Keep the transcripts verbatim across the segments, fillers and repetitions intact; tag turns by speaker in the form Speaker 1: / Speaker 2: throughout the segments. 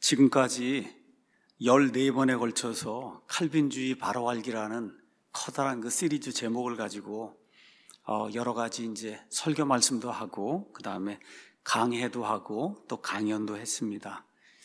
Speaker 1: 지금까지 열네 번에 걸쳐서 칼빈주의 바로 알기라는 커다란 그 시리즈 제목을 가지고 어 여러 가지 이제 설교 말씀도 하고 그 다음에 강해도 하고 또 강연도 했습니다.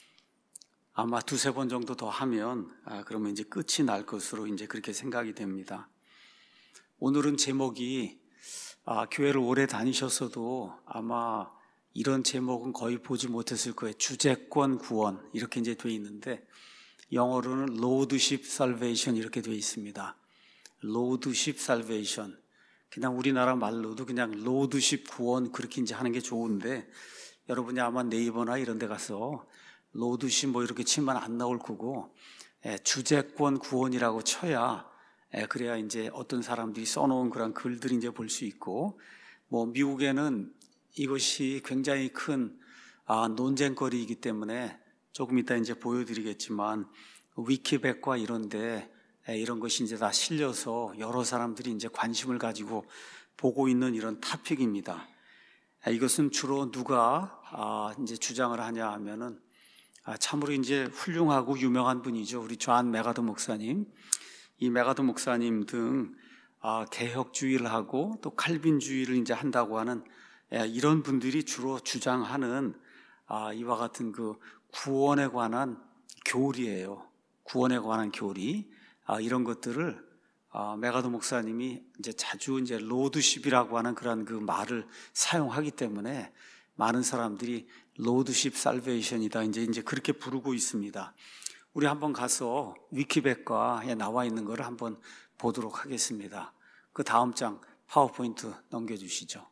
Speaker 1: 아마 두세 번 정도 더 하면 아 그러면 이제 끝이 날 것으로 이제 그렇게 생각이 됩니다. 오늘은 제목이 아 교회를 오래 다니셨어도 아마 이런 제목은 거의 보지 못했을 거예요. 주재권 구원 이렇게 이제 돼 있는데 영어로는 Lordship Salvation 이렇게 돼 있습니다. Lordship Salvation. 그냥 우리나라 말로도 그냥 Lordship 구원 그렇게 이제 하는 게 좋은데 여러분이 아마 네이버나 이런 데 가서 Lordship 뭐 이렇게 치면 안 나올 거고 예, 주재권 구원이라고 쳐야 예, 그래야 이제 어떤 사람들이 써놓은 그런 글들이 이제 볼 수 있고 뭐 미국에는 이것이 굉장히 큰 아, 논쟁거리이기 때문에 조금 이따 이제 보여드리겠지만 위키백과 이런데 이런 것이 이제 다 실려서 여러 사람들이 이제 관심을 가지고 보고 있는 이런 토픽입니다. 이것은 주로 누가 아, 이제 주장을 하냐 하면은 아, 참으로 이제 훌륭하고 유명한 분이죠. 우리 존 맥아더 목사님. 이 맥아더 목사님 등 아, 개혁주의를 하고 또 칼빈주의를 이제 한다고 하는 이런 분들이 주로 주장하는 아, 이와 같은 그 구원에 관한 교리예요. 구원에 관한 교리. 아, 이런 것들을 아, 맥아더 목사님이 이제 자주 이제 로드십이라고 하는 그런 그 말을 사용하기 때문에 많은 사람들이 로드십 살베이션이다 이제 이제 그렇게 부르고 있습니다. 우리 한번 가서 위키백과에 나와 있는 것을 한번 보도록 하겠습니다. 그 다음 장 파워포인트 넘겨주시죠.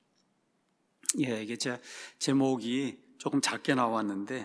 Speaker 1: 예, 이게 제 제목이 조금 작게 나왔는데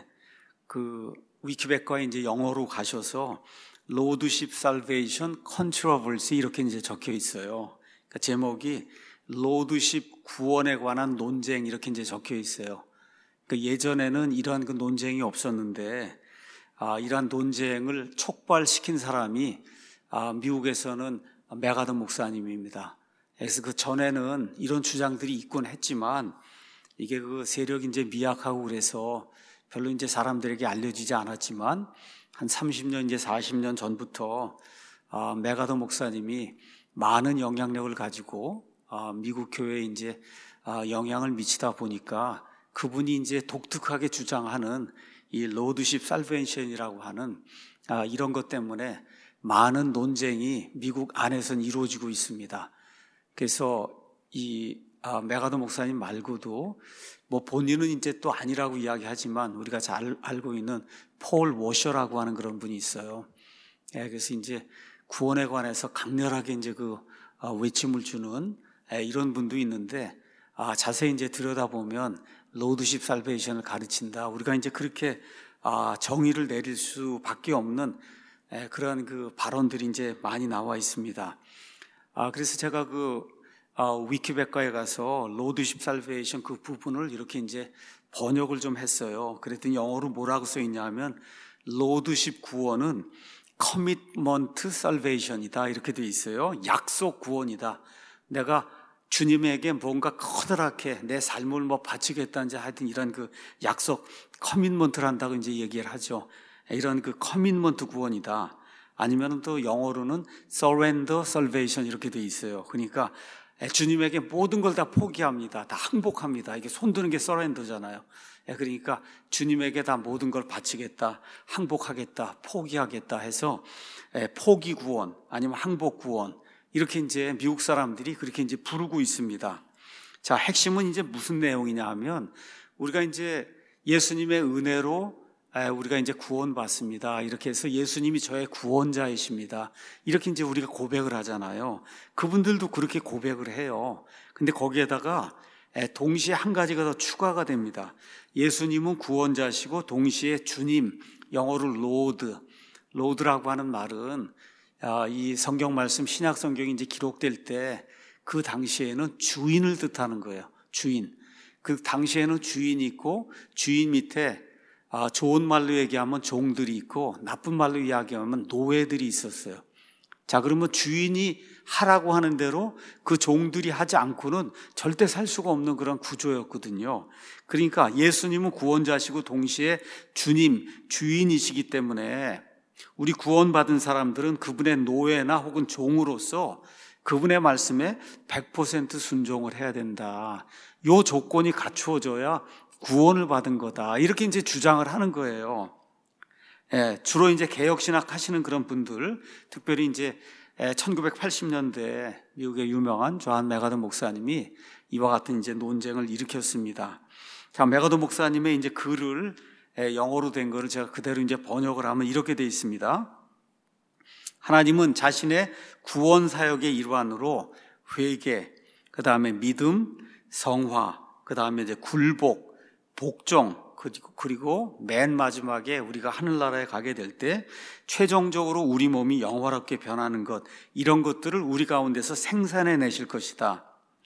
Speaker 1: 그 위키백과에 이제 영어로 가셔서 Lordship Salvation Controversy 이렇게 이제 적혀 있어요. 그러니까 제목이 Lordship 구원에 관한 논쟁 이렇게 이제 적혀 있어요. 그러니까 예전에는 이러한 그 논쟁이 없었는데 아, 이러한 논쟁을 촉발시킨 사람이 아, 미국에서는 맥아더 목사님입니다. 그래서 그 전에는 이런 주장들이 있곤 했지만 이게 그 세력이 이제 미약하고 그래서 별로 이제 사람들에게 알려지지 않았지만 한 삼십 년 이제 사십 년 전부터 아, 맥아더 목사님이 많은 영향력을 가지고 아, 미국 교회에 이제 아, 영향을 미치다 보니까 그분이 이제 독특하게 주장하는 이 로드십 살베이션이라고 하는 아, 이런 것 때문에 많은 논쟁이 미국 안에서는 이루어지고 있습니다. 그래서 이 아, 맥아더 목사님 말고도 뭐 본인은 이제 또 아니라고 이야기하지만 우리가 잘 알고 있는 폴 워셔라고 하는 그런 분이 있어요. 예, 그래서 이제 구원에 관해서 강렬하게 이제 그 아, 외침을 주는 예, 이런 분도 있는데 아, 자세히 이제 들여다보면 로드십 살베이션을 가르친다. 우리가 이제 그렇게 아, 정의를 내릴 수밖에 없는 예, 그런 그 발언들이 이제 많이 나와 있습니다. 아, 그래서 제가 그 아, 위키백과에 가서 로드십 살베이션 그 부분을 이렇게 이제 번역을 좀 했어요. 그랬더니 영어로 뭐라고 써 있냐면 로드십 구원은 커미트먼트 살베이션이다 이렇게 돼 있어요. 약속 구원이다. 내가 주님에게 뭔가 커다랗게 내 삶을 뭐 바치겠다는지 하여튼 이런 그 약속 커밋먼트를 한다고 이제 얘기를 하죠. 이런 그 커밋먼트 구원이다. 아니면 또 영어로는 surrender salvation 이렇게 돼 있어요. 그러니까 주님에게 모든 걸 다 포기합니다. 다 항복합니다. 이게 손드는 게 서렌더잖아요. 그러니까 주님에게 다 모든 걸 바치겠다, 항복하겠다, 포기하겠다 해서 포기 구원 아니면 항복 구원 이렇게 이제 미국 사람들이 그렇게 이제 부르고 있습니다. 자, 핵심은 이제 무슨 내용이냐 하면 우리가 이제 예수님의 은혜로 우리가 이제 구원받습니다. 이렇게 해서 예수님이 저의 구원자이십니다. 이렇게 이제 우리가 고백을 하잖아요. 그분들도 그렇게 고백을 해요. 근데 거기에다가 동시에 한 가지가 더 추가가 됩니다. 예수님은 구원자시고 동시에 주님, 영어로 로드, 로드라고 하는 말은 이 성경 말씀 신약 성경이 이제 기록될 때 그 당시에는 주인을 뜻하는 거예요. 주인. 그 당시에는 주인이 있고 주인 밑에 아, 좋은 말로 얘기하면 종들이 있고 나쁜 말로 이야기하면 노예들이 있었어요. 자, 그러면 주인이 하라고 하는 대로 그 종들이 하지 않고는 절대 살 수가 없는 그런 구조였거든요. 그러니까 예수님은 구원자시고 동시에 주님, 주인이시기 때문에 우리 구원받은 사람들은 그분의 노예나 혹은 종으로서 그분의 말씀에 백 퍼센트 순종을 해야 된다. 요 조건이 갖추어져야 구원을 받은 거다. 이렇게 이제 주장을 하는 거예요. 예, 주로 이제 개혁신학 하시는 그런 분들, 특별히 이제 천구백팔십 년대 미국의 유명한 존 맥아더 목사님이 이와 같은 이제 논쟁을 일으켰습니다. 자, 맥아더 목사님의 이제 글을 영어로 된 거를 제가 그대로 이제 번역을 하면 이렇게 돼 있습니다. 하나님은 자신의 구원 사역의 일환으로 회개, 그 다음에 믿음, 성화, 그 다음에 이제 굴복, 복종, 그리고 맨 마지막에 우리가 하늘나라에 가게 될 때 최종적으로 우리 몸이 영화롭게 변하는 것, 이런 것들을 우리 가운데서 생산해 내실 것이다.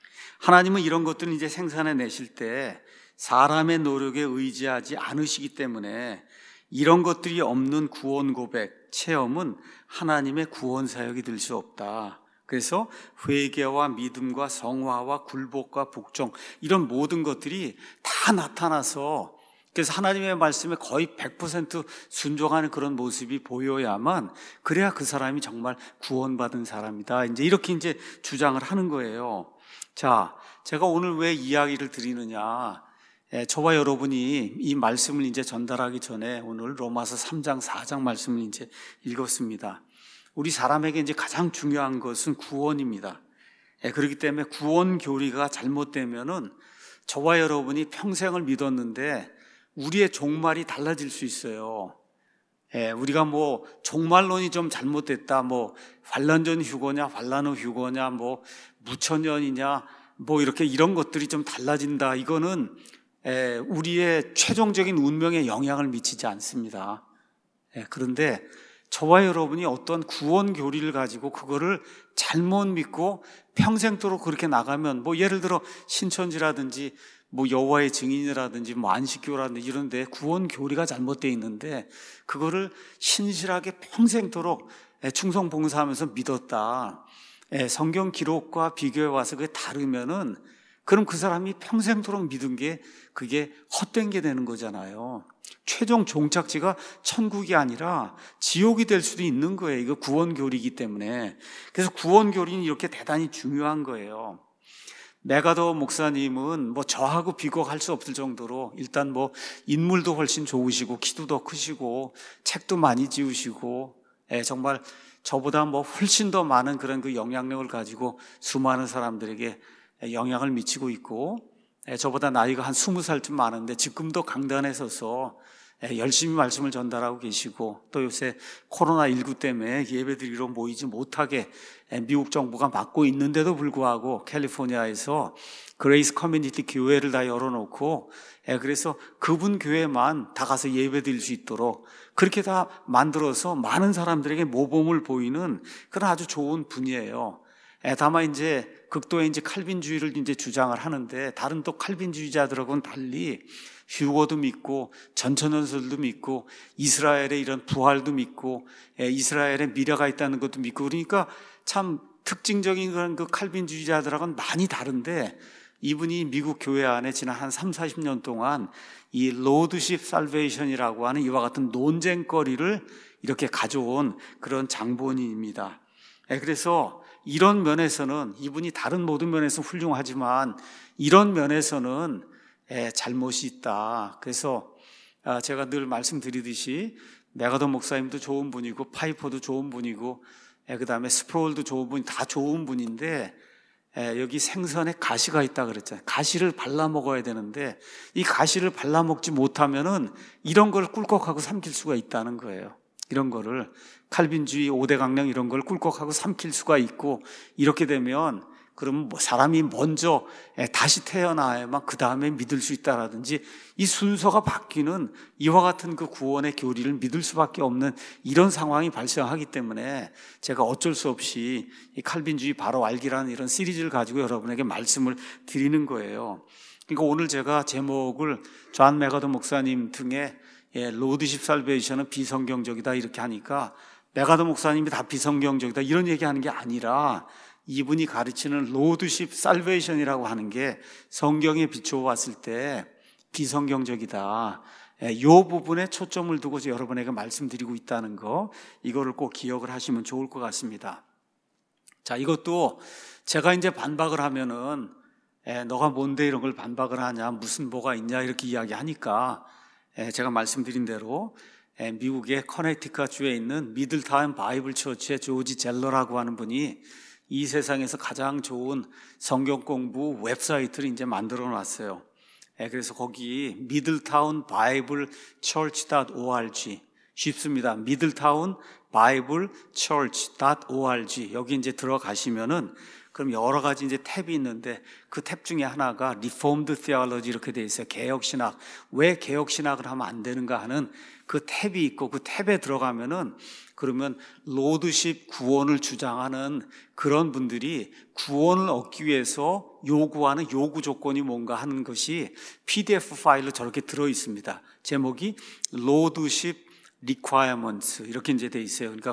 Speaker 1: 하나님은 이런 것들을 이제 생산해 내실 때 사람의 노력에 의지하지 않으시기 때문에 이런 것들이 없는 구원 고백, 체험은 하나님의 구원 사역이 될 수 없다. 그래서 회개와 믿음과 성화와 굴복과 복종, 이런 모든 것들이 다 나타나서, 그래서 하나님의 말씀에 거의 백 퍼센트 순종하는 그런 모습이 보여야만, 그래야 그 사람이 정말 구원받은 사람이다. 이제 이렇게 이제 주장을 하는 거예요. 자, 제가 오늘 왜 이야기를 드리느냐. 예, 저와 여러분이 이 말씀을 이제 전달하기 전에 오늘 로마서 삼 장, 사 장 말씀을 이제 읽었습니다. 우리 사람에게 이제 가장 중요한 것은 구원입니다. 예, 그렇기 때문에 구원 교리가 잘못되면은 저와 여러분이 평생을 믿었는데 우리의 종말이 달라질 수 있어요. 예, 우리가 뭐 종말론이 좀 잘못됐다, 뭐 환란전 휴거냐, 환란 후 휴거냐, 뭐 무천년이냐, 뭐 이렇게 이런 것들이 좀 달라진다. 이거는 에, 우리의 최종적인 운명에 영향을 미치지 않습니다. 에, 그런데 저와 여러분이 어떤 구원 교리를 가지고 그거를 잘못 믿고 평생도록 그렇게 나가면, 뭐 예를 들어 신천지라든지 뭐 여호와의 증인이라든지 뭐 안식교라든지 이런 데 구원 교리가 잘못되어 있는데 그거를 신실하게 평생도록 충성 봉사하면서 믿었다. 에, 성경 기록과 비교해 와서 그게 다르면은 그럼 그 사람이 평생도록 믿은 게 그게 헛된 게 되는 거잖아요. 최종 종착지가 천국이 아니라 지옥이 될 수도 있는 거예요. 이거 구원교리이기 때문에. 그래서 구원교리는 이렇게 대단히 중요한 거예요. 맥아더 목사님은 뭐 저하고 비교할 수 없을 정도로 일단 뭐 인물도 훨씬 좋으시고 키도 더 크시고 책도 많이 지으시고, 예, 정말 저보다 뭐 훨씬 더 많은 그런 그 영향력을 가지고 수많은 사람들에게 영향을 미치고 있고, 저보다 나이가 한 스무 살쯤 많은데 지금도 강단에 서서 열심히 말씀을 전달하고 계시고, 또 요새 코로나십구 때문에 예배드리러 모이지 못하게 미국 정부가 막고 있는데도 불구하고 캘리포니아에서 그레이스 커뮤니티 교회를 다 열어놓고, 그래서 그분 교회만 다 가서 예배드릴 수 있도록 그렇게 다 만들어서 많은 사람들에게 모범을 보이는 그런 아주 좋은 분이에요. 다만 이제 극도의 이제 칼빈주의를 이제 주장을 하는데, 다른 또 칼빈주의자들하고는 달리 휴거도 믿고 전천연설도 믿고 이스라엘의 이런 부활도 믿고 이스라엘의 미래가 있다는 것도 믿고, 그러니까 참 특징적인 그런 그 칼빈주의자들하고는 많이 다른데, 이분이 미국 교회 안에 지난 한 삼사십 년 동안 이 로드십 살베이션이라고 하는 이와 같은 논쟁거리를 이렇게 가져온 그런 장본인입니다. 그래서 이런 면에서는 이분이 다른 모든 면에서 훌륭하지만 이런 면에서는 잘못이 있다. 그래서 제가 늘 말씀드리듯이 맥아더 목사님도 좋은 분이고 파이퍼도 좋은 분이고 그 다음에 스프롤도 좋은 분이 다 좋은 분인데, 여기 생선에 가시가 있다 그랬잖아요. 가시를 발라 먹어야 되는데 이 가시를 발라 먹지 못하면은 이런 걸 꿀꺽하고 삼킬 수가 있다는 거예요. 이런 거를 칼빈주의, 오대 강령 이런 걸 꿀꺽하고 삼킬 수가 있고, 이렇게 되면 그러면 뭐 사람이 먼저 다시 태어나야만 그 다음에 믿을 수 있다라든지, 이 순서가 바뀌는 이와 같은 그 구원의 교리를 믿을 수밖에 없는 이런 상황이 발생하기 때문에 제가 어쩔 수 없이 이 칼빈주의 바로 알기라는 이런 시리즈를 가지고 여러분에게 말씀을 드리는 거예요. 그러니까 오늘 제가 제목을 존 맥아더 목사님 등의 예, 로드십 살베이션은 비성경적이다 이렇게 하니까 메가더 목사님이 다 비성경적이다 이런 얘기하는 게 아니라 이분이 가르치는 로드십 살베이션이라고 하는 게 성경에 비추어 봤을 때 비성경적이다. 이 부분에 초점을 두고 여러분에게 말씀드리고 있다는 거, 이거를 꼭 기억을 하시면 좋을 것 같습니다. 자, 이것도 제가 이제 반박을 하면은 에, 너가 뭔데 이런 걸 반박을 하냐, 무슨 뭐가 있냐 이렇게 이야기하니까 에, 제가 말씀드린 대로 에, 미국의 커네티컷 주에 있는 미들타운 바이블 처치의 조지 젤러라고 하는 분이 이 세상에서 가장 좋은 성경 공부 웹사이트를 이제 만들어 놨어요. 예, 그래서 거기 미들타운 바이블 처치 닷 오알지 쉽습니다. 미들타운 바이블 처치 닷 오알지 여기 이제 들어가시면은 그럼 여러 가지 이제 탭이 있는데 그 탭 중에 하나가 리폼드 테올로지 이렇게 돼 있어요. 개혁 신학. 왜 개혁 신학을 하면 안 되는가 하는 그 탭이 있고 그 탭에 들어가면은 그러면 로드십 구원을 주장하는 그런 분들이 구원을 얻기 위해서 요구하는 요구 조건이 뭔가 하는 것이 피디에프 파일로 저렇게 들어 있습니다. 제목이 로드십 requirements 이렇게 이제 돼 있어요. 그러니까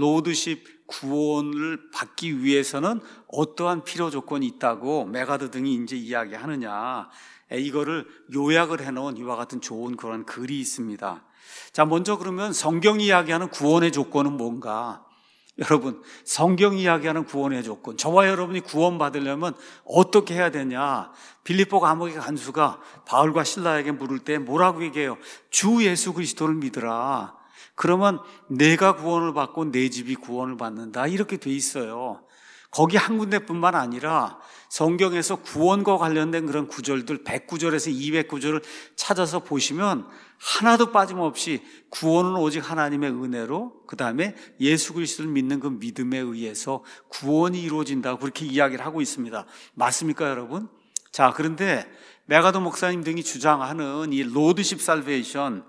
Speaker 1: 로드십 구원을 받기 위해서는 어떠한 필요 조건이 있다고 메가더 등이 이제 이야기하느냐, 이거를 요약을 해놓은 이와 같은 좋은 그런 글이 있습니다. 자, 먼저 그러면 성경이 이야기하는 구원의 조건은 뭔가? 여러분, 성경이 이야기하는 구원의 조건, 저와 여러분이 구원받으려면 어떻게 해야 되냐? 빌립보 감옥의 간수가 바울과 실라에게 물을 때 뭐라고 얘기해요? 주 예수 그리스도를 믿으라. 그러면 내가 구원을 받고 내 집이 구원을 받는다 이렇게 돼 있어요. 거기 한 군데뿐만 아니라 성경에서 구원과 관련된 그런 구절들 백 구절에서 이백 구절을 찾아서 보시면 하나도 빠짐없이 구원은 오직 하나님의 은혜로, 그 다음에 예수 그리스도를 믿는 그 믿음에 의해서 구원이 이루어진다고 그렇게 이야기를 하고 있습니다. 맞습니까, 여러분? 자, 그런데 메가더 목사님 등이 주장하는 이 로드십 살베이션,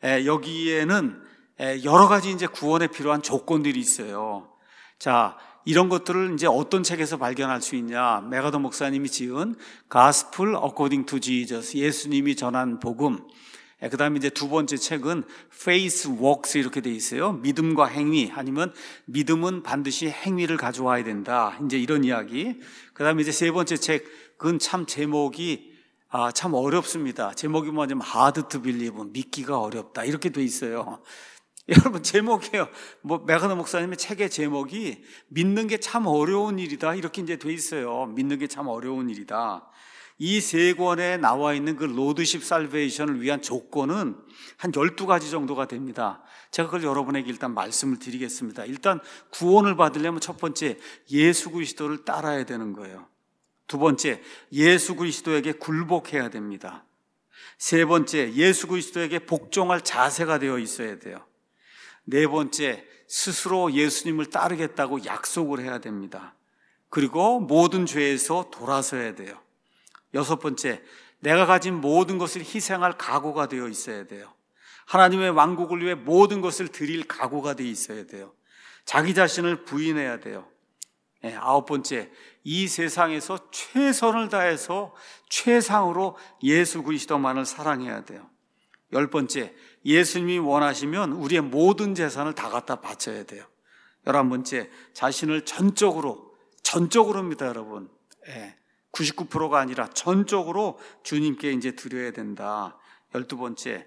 Speaker 1: 여기에는 여러 가지 이제 구원에 필요한 조건들이 있어요. 자, 이런 것들을 이제 어떤 책에서 발견할 수 있냐? 메가더 목사님이 지은 Gospel According to Jesus, 예수님이 전한 복음. 그 다음에 이제 두 번째 책은 Faith Works 이렇게 돼 있어요. 믿음과 행위, 아니면 믿음은 반드시 행위를 가져와야 된다. 이제 이런 이야기. 그 다음에 이제 세 번째 책은 참 제목이 아, 참 어렵습니다. 제목이 뭐냐면 Hard to Believe, 믿기가 어렵다. 이렇게 돼 있어요. 여러분, 제목이에요. 뭐 메가더 목사님의 책의 제목이 믿는 게 참 어려운 일이다 이렇게 이제 돼 있어요. 믿는 게 참 어려운 일이다. 이 세 권에 나와 있는 그 로드십 살베이션을 위한 조건은 한 열두 가지 정도가 됩니다. 제가 그걸 여러분에게 일단 말씀을 드리겠습니다. 일단 구원을 받으려면 첫 번째 예수 그리스도를 따라야 되는 거예요. 두 번째, 예수 그리스도에게 굴복해야 됩니다. 세 번째, 예수 그리스도에게 복종할 자세가 되어 있어야 돼요. 네 번째, 스스로 예수님을 따르겠다고 약속을 해야 됩니다. 그리고 모든 죄에서 돌아서야 돼요. 여섯 번째, 내가 가진 모든 것을 희생할 각오가 되어 있어야 돼요. 하나님의 왕국을 위해 모든 것을 드릴 각오가 되어 있어야 돼요. 자기 자신을 부인해야 돼요. 네, 아홉 번째, 이 세상에서 최선을 다해서 최상으로 예수 그리스도만을 사랑해야 돼요. 열 번째, 예수님이 원하시면 우리의 모든 재산을 다 갖다 바쳐야 돼요. 열한 번째, 자신을 전적으로, 전적으로입니다, 여러분. 예, 구십구 퍼센트가 아니라 전적으로 주님께 이제 드려야 된다. 열두 번째,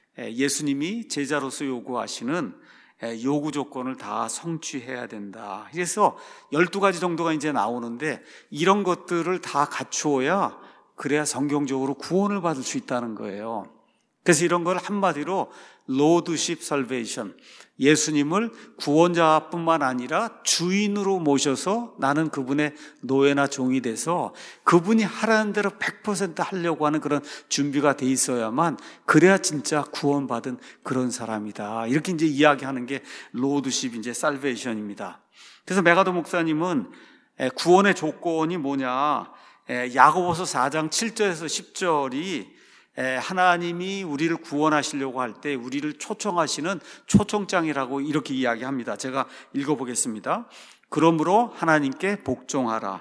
Speaker 1: 예수님이 제자로서 요구하시는 요구 조건을 다 성취해야 된다. 그래서 열두 가지 정도가 이제 나오는데 이런 것들을 다 갖추어야 그래야 성경적으로 구원을 받을 수 있다는 거예요. 그래서 이런 걸 한마디로 로드십 살베이션, 예수님을 구원자뿐만 아니라 주인으로 모셔서 나는 그분의 노예나 종이 돼서 그분이 하라는 대로 백 퍼센트 하려고 하는 그런 준비가 돼 있어야만 그래야 진짜 구원받은 그런 사람이다. 이렇게 이제 이야기하는 게 로드십 이제 살베이션입니다. 그래서 메가더 목사님은 구원의 조건이 뭐냐? 야고보서 사 장 칠 절에서 십 절이 하나님이 우리를 구원하시려고 할 때 우리를 초청하시는 초청장이라고 이렇게 이야기합니다. 제가 읽어보겠습니다. 그러므로 하나님께 복종하라.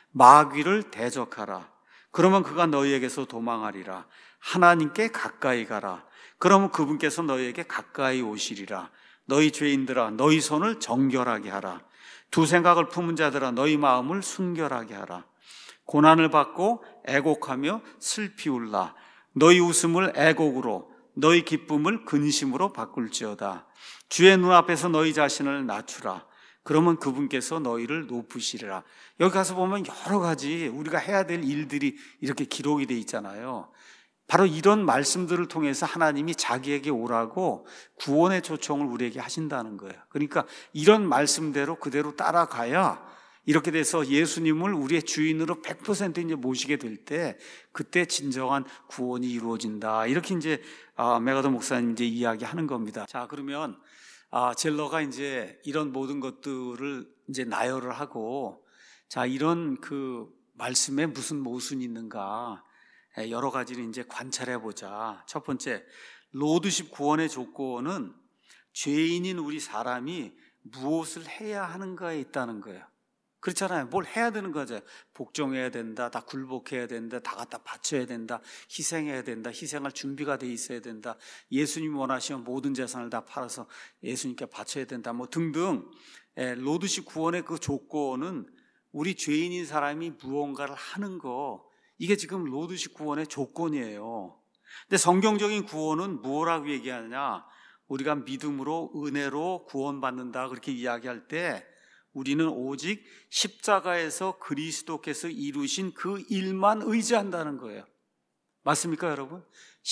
Speaker 1: 마귀를 대적하라. 그러면 그가 너희에게서 도망하리라. 하나님께 가까이 가라. 그러면 그분께서 너희에게 가까이 오시리라. 너희 죄인들아 너희 손을 정결하게 하라. 두 생각을 품은 자들아 너희 마음을 순결하게 하라. 고난을 받고 애곡하며 슬피 울라. 너희 웃음을 애곡으로 너희 기쁨을 근심으로 바꿀지어다. 주의 눈앞에서 너희 자신을 낮추라. 그러면 그분께서 너희를 높으시리라. 여기 가서 보면 여러 가지 우리가 해야 될 일들이 이렇게 기록이 돼 있잖아요. 바로 이런 말씀들을 통해서 하나님이 자기에게 오라고 구원의 초청을 우리에게 하신다는 거예요. 그러니까 이런 말씀대로 그대로 따라가야 이렇게 돼서 예수님을 우리의 주인으로 백 퍼센트 이제 모시게 될 때 그때 진정한 구원이 이루어진다. 이렇게 이제 아, 메가더 목사님 이제 이야기하는 겁니다. 자, 그러면 아, 젤러가 이제 이런 모든 것들을 이제 나열을 하고 자, 이런 그 말씀에 무슨 모순이 있는가 여러 가지를 이제 관찰해 보자. 첫 번째, 로드십 구원의 조건은 죄인인 우리 사람이 무엇을 해야 하는가에 있다는 거예요. 그렇잖아요. 뭘 해야 되는 거죠. 복종해야 된다, 다 굴복해야 된다, 다 갖다 바쳐야 된다, 희생해야 된다, 희생할 준비가 돼 있어야 된다, 예수님 원하시면 모든 재산을 다 팔아서 예수님께 바쳐야 된다, 뭐 등등. 로드십 구원의 그 조건은 우리 죄인인 사람이 무언가를 하는 거, 이게 지금 로드십 구원의 조건이에요. 근데 성경적인 구원은 뭐라고 얘기하느냐? 우리가 믿음으로 은혜로 구원받는다 그렇게 이야기할 때 우리는 오직 십자가에서 그리스도께서 이루신 그 일만 의지한다는 거예요. 맞습니까, 여러분?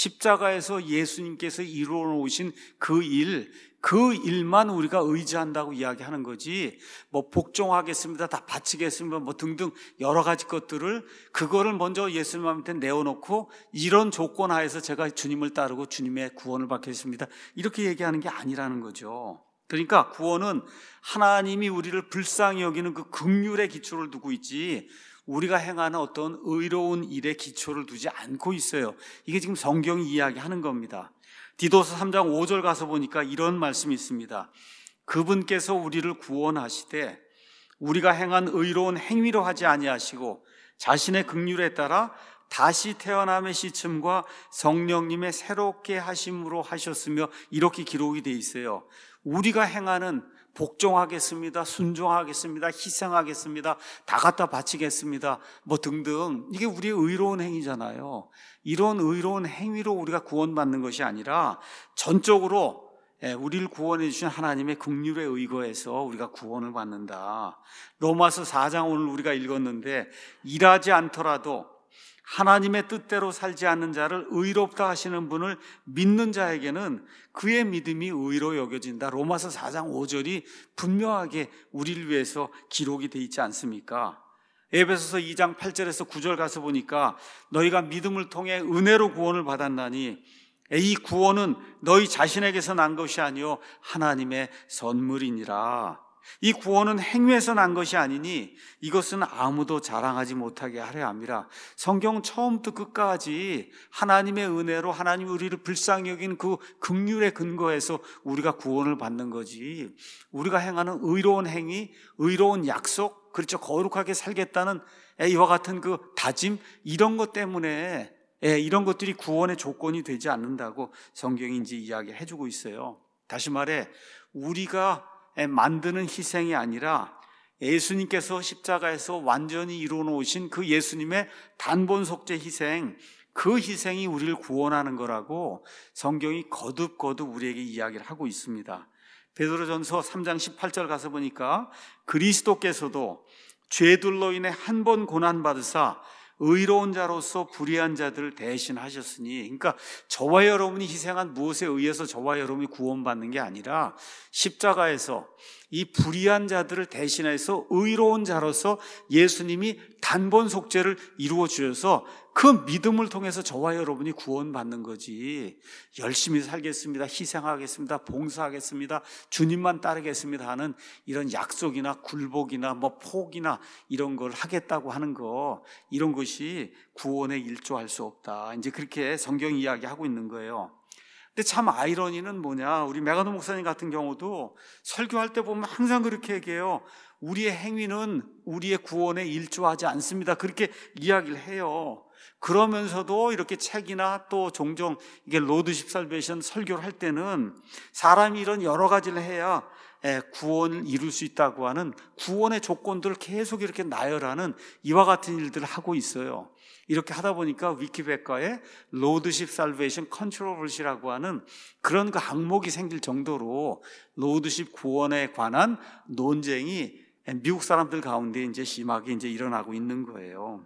Speaker 1: 십자가에서 예수님께서 이루어 놓으신 그 일, 그 일만 우리가 의지한다고 이야기하는 거지, 뭐 복종하겠습니다, 다 바치겠습니다, 뭐 등등 여러 가지 것들을 그거를 먼저 예수님한테 내어놓고 이런 조건 하에서 제가 주님을 따르고 주님의 구원을 받겠습니다, 이렇게 얘기하는 게 아니라는 거죠. 그러니까 구원은 하나님이 우리를 불쌍히 여기는 그 긍휼의 기초를 두고 있지 우리가 행하는 어떤 의로운 일의 기초를 두지 않고 있어요. 이게 지금 성경이 이야기하는 겁니다. 디도서 삼 장 오 절 가서 보니까 이런 말씀이 있습니다. 그분께서 우리를 구원하시되 우리가 행한 의로운 행위로 하지 아니하시고 자신의 긍휼에 따라 다시 태어남의 시침과 성령님의 새롭게 하심으로 하셨으며 이렇게 기록이 돼 있어요. 우리가 행하는 복종하겠습니다, 순종하겠습니다, 희생하겠습니다, 다 갖다 바치겠습니다, 뭐 등등, 이게 우리의 의로운 행위잖아요. 이런 의로운 행위로 우리가 구원받는 것이 아니라 전적으로 우리를 구원해 주신 하나님의 긍휼에 의거해서 우리가 구원을 받는다. 로마서 사 장 오늘 우리가 읽었는데 일하지 않더라도 하나님의 뜻대로 살지 않는 자를 의롭다 하시는 분을 믿는 자에게는 그의 믿음이 의로 여겨진다. 로마서 사 장 오 절이 분명하게 우리를 위해서 기록이 되어 있지 않습니까? 에베소서 이 장 팔 절에서 구 절 가서 보니까 너희가 믿음을 통해 은혜로 구원을 받았나니 이 구원은 너희 자신에게서 난 것이 아니요 하나님의 선물이니라. 이 구원은 행위에서 난 것이 아니니 이것은 아무도 자랑하지 못하게 하려 함이라. 성경 처음부터 끝까지 하나님의 은혜로 하나님이 우리를 불쌍히 여긴 그 긍휼의 근거에서 우리가 구원을 받는 거지, 우리가 행하는 의로운 행위, 의로운 약속, 그렇죠, 거룩하게 살겠다는 이와 같은 그 다짐, 이런 것 때문에 이런 것들이 구원의 조건이 되지 않는다고 성경이 이제 이야기해 주고 있어요. 다시 말해 우리가 만드는 희생이 아니라 예수님께서 십자가에서 완전히 이루어 놓으신 그 예수님의 단본 속죄 희생, 그 희생이 우리를 구원하는 거라고 성경이 거듭거듭 우리에게 이야기를 하고 있습니다. 베드로전서 삼 장 십팔 절 가서 보니까 그리스도께서도 죄들로 인해 한 번 고난받으사 의로운 자로서 불의한 자들을 대신하셨으니, 그러니까 저와 여러분이 희생한 무엇에 의해서 저와 여러분이 구원받는 게 아니라 십자가에서 이 불의한 자들을 대신해서 의로운 자로서 예수님이 단번 속죄를 이루어 주셔서 그 믿음을 통해서 저와 여러분이 구원받는 거지, 열심히 살겠습니다, 희생하겠습니다, 봉사하겠습니다, 주님만 따르겠습니다 하는 이런 약속이나 굴복이나 뭐 포기나 이런 걸 하겠다고 하는 거, 이런 것이 구원에 일조할 수 없다. 이제 그렇게 성경이 이야기하고 있는 거예요. 근데 참 아이러니는 뭐냐, 우리 메가더 목사님 같은 경우도 설교할 때 보면 항상 그렇게 얘기해요. 우리의 행위는 우리의 구원에 일조하지 않습니다, 그렇게 이야기를 해요. 그러면서도 이렇게 책이나 또 종종 이게 로드십 살베이션 설교를 할 때는 사람이 이런 여러 가지를 해야 구원을 이룰 수 있다고 하는 구원의 조건들을 계속 이렇게 나열하는 이와 같은 일들을 하고 있어요. 이렇게 하다 보니까 위키백과에 로드십 살베이션 컨트로버시라고 하는 그런 그 항목이 생길 정도로 로드십 구원에 관한 논쟁이 미국 사람들 가운데 이제 심하게 이제 일어나고 있는 거예요.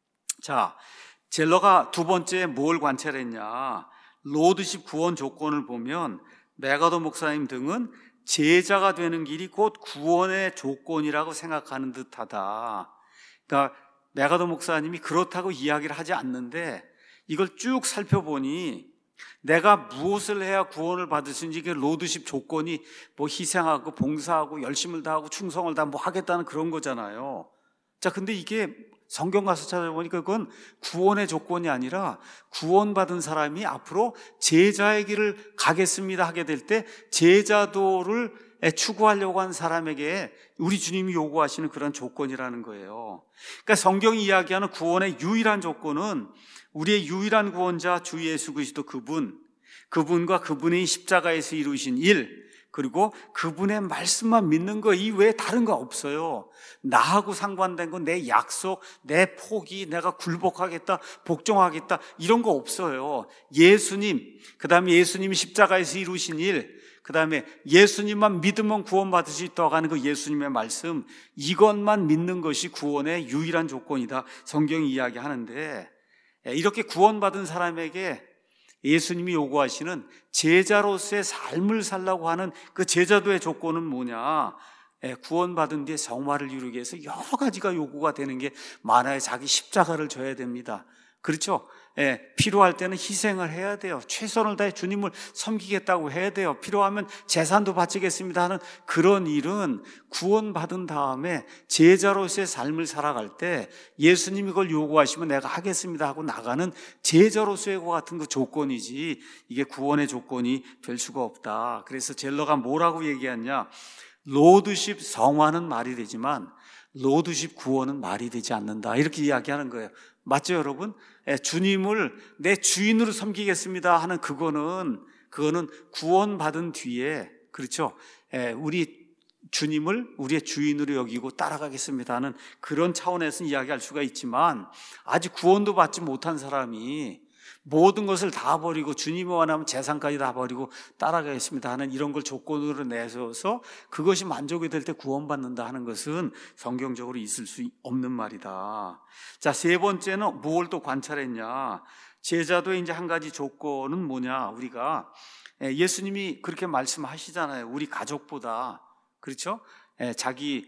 Speaker 1: 자, 젤러가 두 번째 뭘 관찰했냐? 로드십 구원 조건을 보면 메가더 목사님 등은 제자가 되는 길이 곧 구원의 조건이라고 생각하는 듯하다. 그러니까 메가더 목사님이 그렇다고 이야기를 하지 않는데 이걸 쭉 살펴보니 내가 무엇을 해야 구원을 받을 수 있는지, 로드십 조건이 뭐 희생하고 봉사하고 열심을 다하고 충성을 다 뭐 하겠다는 그런 거잖아요. 자, 근데 이게 성경 가서 찾아보니까 그건 구원의 조건이 아니라 구원받은 사람이 앞으로 제자의 길을 가겠습니다 하게 될 때 제자도를 추구하려고 한 사람에게 우리 주님이 요구하시는 그런 조건이라는 거예요. 그러니까 성경이 이야기하는 구원의 유일한 조건은 우리의 유일한 구원자 주 예수 그리스도 그분, 그분과 그분의 십자가에서 이루신 일, 그리고 그분의 말씀만 믿는 거 이외에 다른 거 없어요. 나하고 상관된 건 내 약속, 내 포기, 내가 굴복하겠다, 복종하겠다 이런 거 없어요. 예수님, 그 다음에 예수님이 십자가에서 이루신 일, 그 다음에 예수님만 믿으면 구원받을 수 있다고 하는 그 예수님의 말씀, 이것만 믿는 것이 구원의 유일한 조건이다 성경이 이야기하는데, 이렇게 구원받은 사람에게 예수님이 요구하시는 제자로서의 삶을 살라고 하는 그 제자도의 조건은 뭐냐? 구원받은 뒤에 성화를 이루기 위해서 여러 가지가 요구가 되는 게 많아요. 자기 십자가를 져야 됩니다. 그렇죠? 예, 필요할 때는 희생을 해야 돼요. 최선을 다해 주님을 섬기겠다고 해야 돼요. 필요하면 재산도 바치겠습니다 하는 그런 일은 구원받은 다음에 제자로서의 삶을 살아갈 때 예수님이 그걸 요구하시면 내가 하겠습니다 하고 나가는 제자로서의 것 같은 그 조건이지 이게 구원의 조건이 될 수가 없다. 그래서 젤러가 뭐라고 얘기했냐? 로드십 성화는 말이 되지만 로드십 구원은 말이 되지 않는다. 이렇게 이야기하는 거예요. 맞죠, 여러분? 예, 주님을 내 주인으로 섬기겠습니다 하는 그거는 그거는 구원받은 뒤에, 그렇죠? 예, 우리 주님을 우리의 주인으로 여기고 따라가겠습니다 하는 그런 차원에서 이야기할 수가 있지만, 아직 구원도 받지 못한 사람이 모든 것을 다 버리고 주님이 원하면 재산까지 다 버리고 따라가겠습니다 하는 이런 걸 조건으로 내세워서 그것이 만족이 될 때 구원받는다 하는 것은 성경적으로 있을 수 없는 말이다. 자, 세 번째는 뭘 또 관찰했냐? 제자도의 이제 한 가지 조건은 뭐냐? 우리가 예수님이 그렇게 말씀하시잖아요. 우리 가족보다, 그렇죠? 자기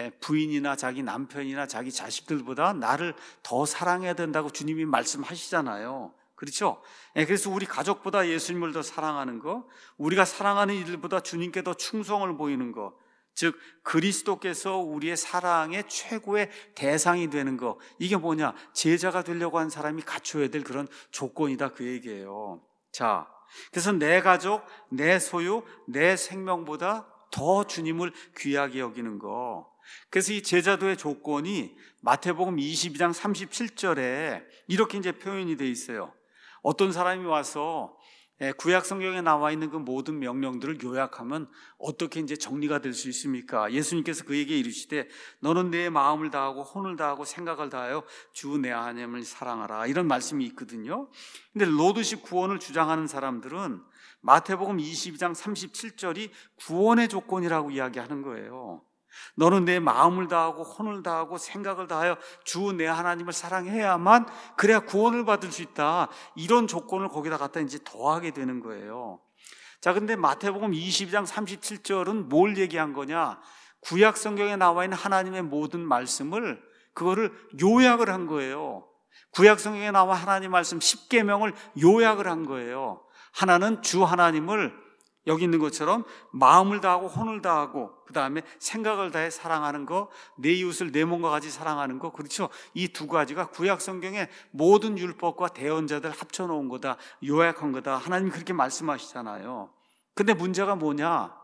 Speaker 1: 부인이나 자기 남편이나 자기 자식들보다 나를 더 사랑해야 된다고 주님이 말씀하시잖아요. 그렇죠? 그래서 우리 가족보다 예수님을 더 사랑하는 거, 우리가 사랑하는 이들보다 주님께 더 충성을 보이는 거, 즉 그리스도께서 우리의 사랑의 최고의 대상이 되는 거, 이게 뭐냐? 제자가 되려고 한 사람이 갖춰야 될 그런 조건이다 그 얘기예요. 자, 그래서 내 가족, 내 소유, 내 생명보다 더 주님을 귀하게 여기는 거. 그래서 이 제자도의 조건이 마태복음 이십이 장 삼십칠 절에 이렇게 이제 표현이 되어 있어요. 어떤 사람이 와서 구약 성경에 나와 있는 그 모든 명령들을 요약하면 어떻게 이제 정리가 될 수 있습니까? 예수님께서 그에게 이르시되 너는 내 마음을 다하고 혼을 다하고 생각을 다하여 주 내 하나님을 사랑하라, 이런 말씀이 있거든요. 근데 로드십 구원을 주장하는 사람들은 마태복음 이십이 장 삼십칠 절이 구원의 조건이라고 이야기하는 거예요. 너는 내 마음을 다하고 혼을 다하고 생각을 다하여 주 내 하나님을 사랑해야만 그래야 구원을 받을 수 있다, 이런 조건을 거기다 갖다 이제 더하게 되는 거예요. 자, 근데 마태복음 이십이 장 삼십칠 절은 뭘 얘기한 거냐? 구약 성경에 나와 있는 하나님의 모든 말씀을 그거를 요약을 한 거예요. 구약 성경에 나와 하나님 말씀 십 계명을 요약을 한 거예요. 하나는 주 하나님을 여기 있는 것처럼 마음을 다하고 혼을 다하고 그 다음에 생각을 다해 사랑하는 거, 내 이웃을 내 몸과 같이 사랑하는 거, 그렇죠? 이 두 가지가 구약 성경의 모든 율법과 대언자들 합쳐놓은 거다, 요약한 거다, 하나님 그렇게 말씀하시잖아요. 근데 문제가 뭐냐?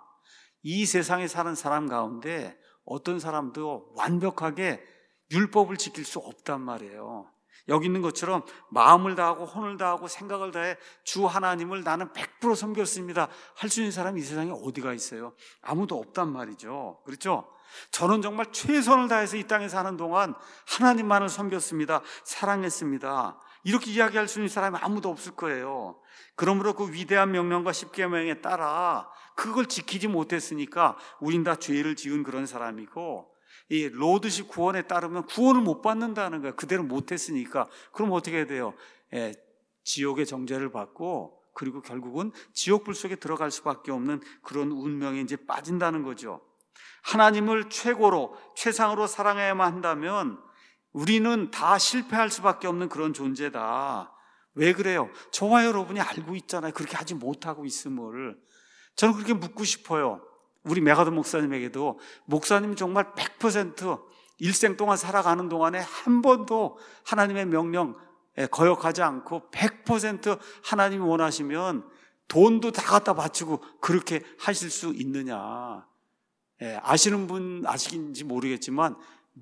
Speaker 1: 이 세상에 사는 사람 가운데 어떤 사람도 완벽하게 율법을 지킬 수 없단 말이에요. 여기 있는 것처럼 마음을 다하고 혼을 다하고 생각을 다해 주 하나님을 나는 백 퍼센트 섬겼습니다 할 수 있는 사람이 이 세상에 어디가 있어요? 아무도 없단 말이죠. 그렇죠? 저는 정말 최선을 다해서 이 땅에 사는 동안 하나님만을 섬겼습니다, 사랑했습니다, 이렇게 이야기할 수 있는 사람이 아무도 없을 거예요. 그러므로 그 위대한 명령과 십계명에 따라 그걸 지키지 못했으니까 우린 다 죄를 지은 그런 사람이고, 이 로드십 구원에 따르면 구원을 못 받는다는 거예요. 그대로 못했으니까. 그럼 어떻게 해야 돼요? 예, 지옥의 정죄를 받고, 그리고 결국은 지옥불 속에 들어갈 수밖에 없는 그런 운명에 이제 빠진다는 거죠. 하나님을 최고로, 최상으로 사랑해야만 한다면 우리는 다 실패할 수밖에 없는 그런 존재다. 왜 그래요? 저와 여러분이 알고 있잖아요. 그렇게 하지 못하고 있음을. 저는 그렇게 묻고 싶어요. 우리 메가더 목사님에게도, 목사님 정말 백 퍼센트 일생 동안 살아가는 동안에 한 번도 하나님의 명령 거역하지 않고 백 퍼센트 하나님이 원하시면 돈도 다 갖다 바치고 그렇게 하실 수 있느냐. 예, 아시는 분 아시긴지 모르겠지만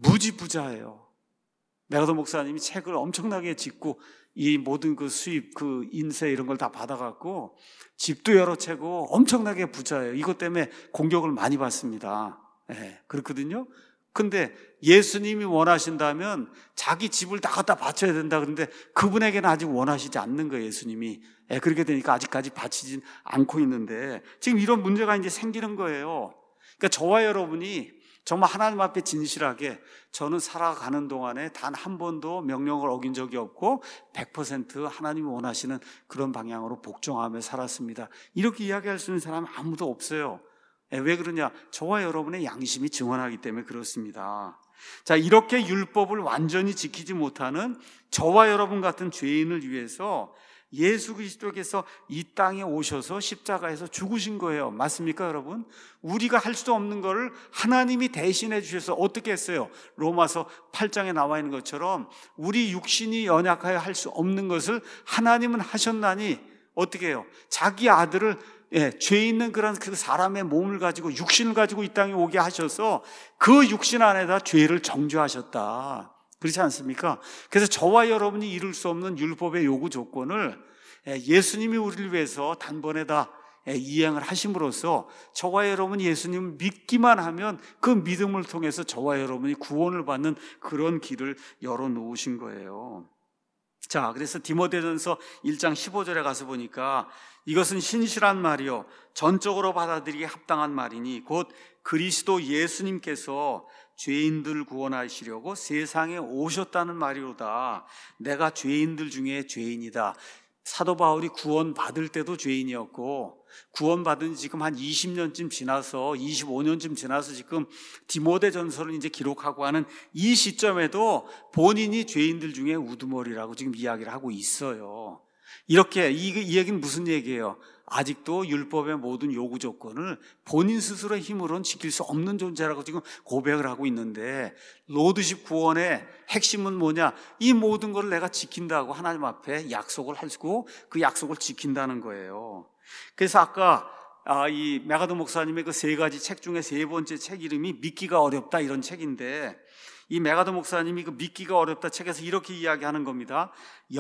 Speaker 1: 무지부자예요. 메가더 목사님이 책을 엄청나게 짓고 이 모든 그 수입, 그 인세 이런 걸 다 받아갖고 집도 여러 채고 엄청나게 부자예요. 이것 때문에 공격을 많이 받습니다. 예, 그렇거든요. 근데 예수님이 원하신다면 자기 집을 다 갖다 바쳐야 된다. 그런데 그분에게는 아직 원하시지 않는 거예요, 예수님이. 예, 그렇게 되니까 아직까지 바치진 않고 있는데 지금 이런 문제가 이제 생기는 거예요. 그러니까 저와 여러분이 정말 하나님 앞에 진실하게 저는 살아가는 동안에 단 한 번도 명령을 어긴 적이 없고 백 퍼센트 하나님이 원하시는 그런 방향으로 복종하며 살았습니다, 이렇게 이야기할 수 있는 사람은 아무도 없어요. 왜 그러냐? 저와 여러분의 양심이 증언하기 때문에 그렇습니다. 자, 이렇게 율법을 완전히 지키지 못하는 저와 여러분 같은 죄인을 위해서 예수 그리스도께서 이 땅에 오셔서 십자가에서 죽으신 거예요. 맞습니까, 여러분? 우리가 할 수 없는 것을 하나님이 대신해 주셔서 어떻게 했어요? 로마서 팔 장에 나와 있는 것처럼 우리 육신이 연약하여 할 수 없는 것을 하나님은 하셨나니 어떻게 해요? 자기 아들을, 예, 죄 있는 그런 그 사람의 몸을 가지고 육신을 가지고 이 땅에 오게 하셔서 그 육신 안에다 죄를 정죄하셨다. 그렇지 않습니까? 그래서 저와 여러분이 이룰 수 없는 율법의 요구 조건을 예수님이 우리를 위해서 단번에 다 이행을 하심으로써 저와 여러분이 예수님을 믿기만 하면 그 믿음을 통해서 저와 여러분이 구원을 받는 그런 길을 열어놓으신 거예요. 자, 그래서 디모데전서 일 장 십오 절에 가서 보니까 이것은 신실한 말이요 전적으로 받아들이기 합당한 말이니 곧 그리스도 예수님께서 죄인들 구원하시려고 세상에 오셨다는 말이로다. 내가 죄인들 중에 죄인이다. 사도 바울이 구원받을 때도 죄인이었고 구원받은 지 지금 한 이십 년쯤 지나서 이십오 년쯤 지나서 지금 디모데전서를 이제 기록하고 하는 이 시점에도 본인이 죄인들 중에 우두머리라고 지금 이야기를 하고 있어요. 이렇게 이, 이 얘기는 무슨 얘기예요? 아직도 율법의 모든 요구 조건을 본인 스스로의 힘으로는 지킬 수 없는 존재라고 지금 고백을 하고 있는데, 로드십 구원의 핵심은 뭐냐? 이 모든 걸 내가 지킨다고 하나님 앞에 약속을 하고 그 약속을 지킨다는 거예요. 그래서 아까 아, 이 메가더 목사님의 그 세 가지 책 중에 세 번째 책 이름이 믿기가 어렵다 이런 책인데, 이 메가더 목사님이 그 믿기가 어렵다 책에서 이렇게 이야기하는 겁니다.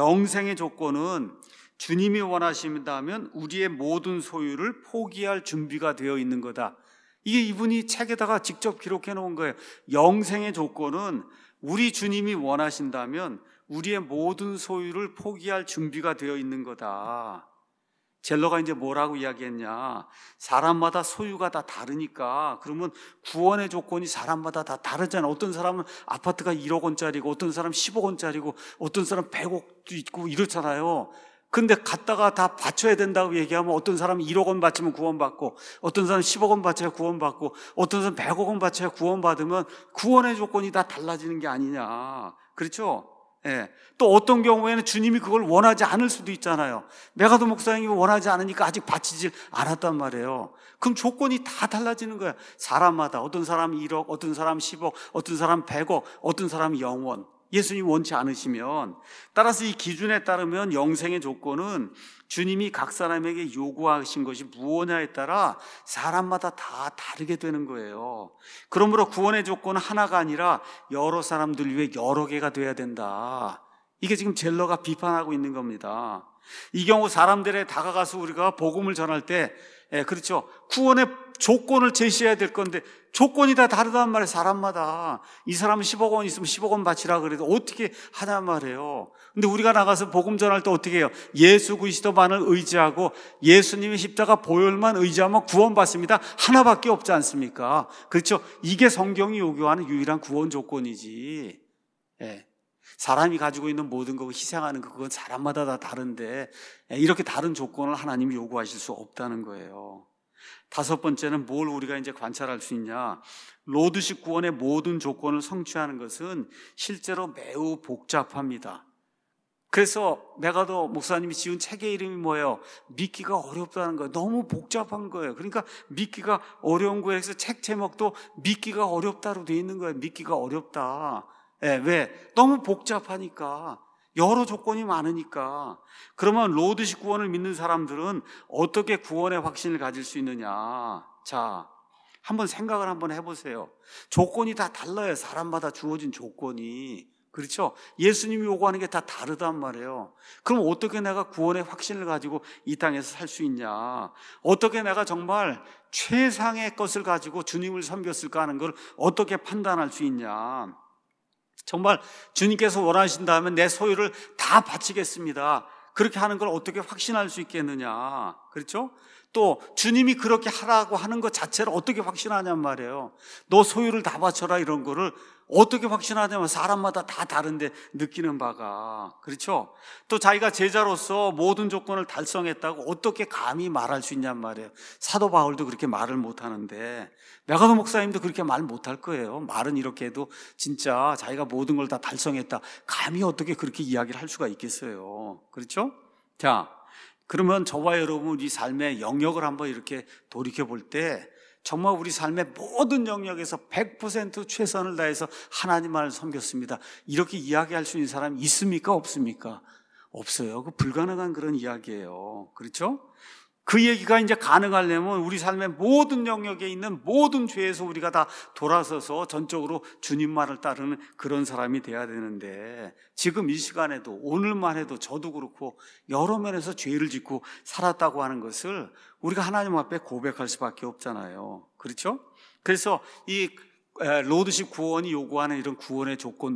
Speaker 1: 영생의 조건은 주님이 원하신다면 우리의 모든 소유를 포기할 준비가 되어 있는 거다. 이게 이분이 책에다가 직접 기록해 놓은 거예요. 영생의 조건은 우리 주님이 원하신다면 우리의 모든 소유를 포기할 준비가 되어 있는 거다. 젤러가 이제 뭐라고 이야기했냐? 사람마다 소유가 다 다르니까, 그러면 구원의 조건이 사람마다 다 다르잖아. 어떤 사람은 아파트가 일억 원짜리고 어떤 사람은 십억 원짜리고 어떤 사람은 백억도 있고 이렇잖아요. 근데 갖다가 다 바쳐야 된다고 얘기하면 어떤 사람은 일억 원 바치면 구원받고 어떤 사람은 십억 원 바쳐야 구원받고 어떤 사람은 백억 원 바쳐야 구원받으면 구원의 조건이 다 달라지는 게 아니냐. 그렇죠? 예. 또 어떤 경우에는 주님이 그걸 원하지 않을 수도 있잖아요. 메가더 목사님이 원하지 않으니까 아직 바치질 않았단 말이에요. 그럼 조건이 다 달라지는 거야. 사람마다 어떤 사람은 일억, 어떤 사람은 십억, 어떤 사람은 백억, 어떤 사람은 영원. 예수님 원치 않으시면, 따라서 이 기준에 따르면 영생의 조건은 주님이 각 사람에게 요구하신 것이 무엇냐에 따라 사람마다 다 다르게 되는 거예요. 그러므로 구원의 조건은 하나가 아니라 여러 사람들 위해 여러 개가 돼야 된다. 이게 지금 젤러가 비판하고 있는 겁니다. 이 경우 사람들에 다가가서 우리가 복음을 전할 때, 예, 그렇죠, 구원의 조건을 제시해야 될 건데 조건이 다 다르단 말이에요. 사람마다. 이 사람은 십억 원 있으면 십억 원 바치라 그래도 어떻게 하냐 말이에요. 근데 우리가 나가서 복음 전할 때 어떻게 해요? 예수 그리스도만을 의지하고 예수님의 십자가 보혈만 의지하면 구원받습니다. 하나밖에 없지 않습니까? 그렇죠? 이게 성경이 요구하는 유일한 구원 조건이지. 예. 사람이 가지고 있는 모든 거 희생하는 거, 그건 사람마다 다 다른데 이렇게 다른 조건을 하나님이 요구하실 수 없다는 거예요. 다섯 번째는 뭘 우리가 이제 관찰할 수 있냐? 로드식 구원의 모든 조건을 성취하는 것은 실제로 매우 복잡합니다. 그래서 메가더 목사님이 지은 책의 이름이 뭐예요? 믿기가 어렵다는 거예요. 너무 복잡한 거예요. 그러니까 믿기가 어려운 거예요. 그래서 책 제목도 믿기가 어렵다로 되어 있는 거예요. 믿기가 어렵다. 예, 왜? 너무 복잡하니까. 여러 조건이 많으니까. 그러면 로드식 구원을 믿는 사람들은 어떻게 구원의 확신을 가질 수 있느냐? 자, 한번 생각을 한번 해보세요. 조건이 다 달라요. 사람마다 주어진 조건이. 그렇죠? 예수님이 요구하는 게 다 다르단 말이에요. 그럼 어떻게 내가 구원의 확신을 가지고 이 땅에서 살 수 있냐? 어떻게 내가 정말 최상의 것을 가지고 주님을 섬겼을까 하는 걸 어떻게 판단할 수 있냐? 정말 주님께서 원하신다면 내 소유를 다 바치겠습니다. 그렇게 하는 걸 어떻게 확신할 수 있겠느냐? 그렇죠? 또 주님이 그렇게 하라고 하는 것 자체를 어떻게 확신하냔 말이에요. 너 소유를 다 바쳐라 이런 거를 어떻게 확신하냐면 사람마다 다 다른데 느끼는 바가. 그렇죠? 또 자기가 제자로서 모든 조건을 달성했다고 어떻게 감히 말할 수 있냔 말이에요. 사도 바울도 그렇게 말을 못하는데 메가더 목사님도 그렇게 말 못할 거예요. 말은 이렇게 해도 진짜 자기가 모든 걸 다 달성했다, 감히 어떻게 그렇게 이야기를 할 수가 있겠어요. 그렇죠? 자, 그러면 저와 여러분 우리 삶의 영역을 한번 이렇게 돌이켜볼 때 정말 우리 삶의 모든 영역에서 백 퍼센트 최선을 다해서 하나님만을 섬겼습니다, 이렇게 이야기할 수 있는 사람이 있습니까? 없습니까? 없어요. 그 불가능한 그런 이야기예요. 그렇죠? 그 얘기가 이제 가능하려면 우리 삶의 모든 영역에 있는 모든 죄에서 우리가 다 돌아서서 전적으로 주님만을 따르는 그런 사람이 돼야 되는데, 지금 이 시간에도 오늘만 해도 저도 그렇고 여러 면에서 죄를 짓고 살았다고 하는 것을 우리가 하나님 앞에 고백할 수밖에 없잖아요. 그렇죠? 그래서 이 로드식 구원이 요구하는 이런 구원의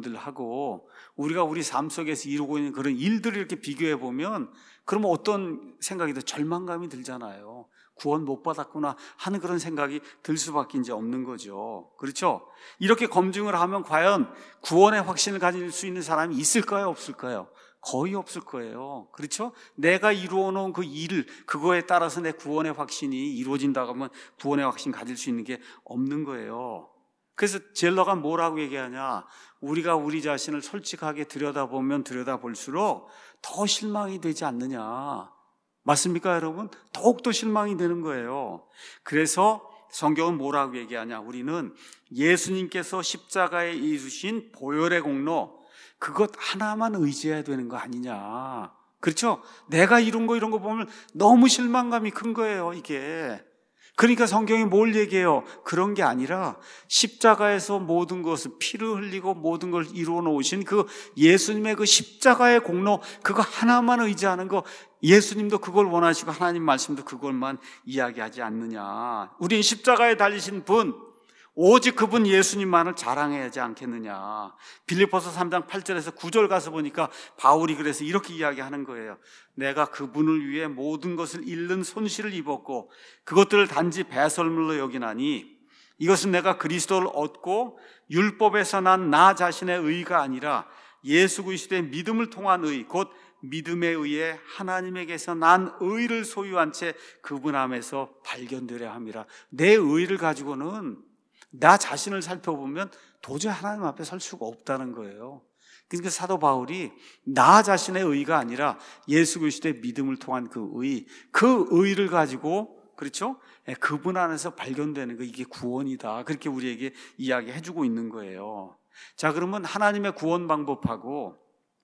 Speaker 1: 조건들하고 우리가 우리 삶 속에서 이루고 있는 그런 일들을 이렇게 비교해 보면, 그러면 어떤 생각이 더 절망감이 들잖아요. 구원 못 받았구나 하는 그런 생각이 들 수밖에 이제 없는 거죠. 그렇죠? 이렇게 검증을 하면 과연 구원의 확신을 가질 수 있는 사람이 있을까요? 없을까요? 거의 없을 거예요. 그렇죠? 내가 이루어 놓은 그 일, 그거에 따라서 내 구원의 확신이 이루어진다고 하면 구원의 확신 가질 수 있는 게 없는 거예요. 그래서 젤러가 뭐라고 얘기하냐? 우리가 우리 자신을 솔직하게 들여다보면 들여다볼수록 더 실망이 되지 않느냐? 맞습니까, 여러분? 더욱더 실망이 되는 거예요. 그래서 성경은 뭐라고 얘기하냐? 우리는 예수님께서 십자가에 이루신 보혈의 공로, 그것 하나만 의지해야 되는 거 아니냐? 그렇죠? 내가 이룬 거 이런 거 보면 너무 실망감이 큰 거예요, 이게. 그러니까 성경이 뭘 얘기해요? 그런 게 아니라 십자가에서 모든 것을 피를 흘리고 모든 걸 이루어 놓으신 그 예수님의 그 십자가의 공로, 그거 하나만 의지하는 거, 예수님도 그걸 원하시고 하나님 말씀도 그걸만 이야기하지 않느냐? 우린 십자가에 달리신 분, 오직 그분 예수님만을 자랑해야 하지 않겠느냐? 빌립보서 삼 장 팔 절에서 구 절 가서 보니까 바울이 그래서 이렇게 이야기하는 거예요. 내가 그분을 위해 모든 것을 잃는 손실을 입었고 그것들을 단지 배설물로 여기나니 이것은 내가 그리스도를 얻고 율법에서 난 나 자신의 의가 아니라 예수 그리스도의 믿음을 통한 의, 곧 믿음에 의해 하나님에게서 난 의를 소유한 채 그분 안에서 발견되려 함이라. 내 의를 가지고는 나 자신을 살펴보면 도저히 하나님 앞에 설 수가 없다는 거예요. 그러니까 사도 바울이 나 자신의 의가 아니라 예수 그리스도의 믿음을 통한 그 의, 그 의를 가지고, 그렇죠? 그분 안에서 발견되는 거, 이게 구원이다, 그렇게 우리에게 이야기해주고 있는 거예요. 자, 그러면 하나님의 구원 방법하고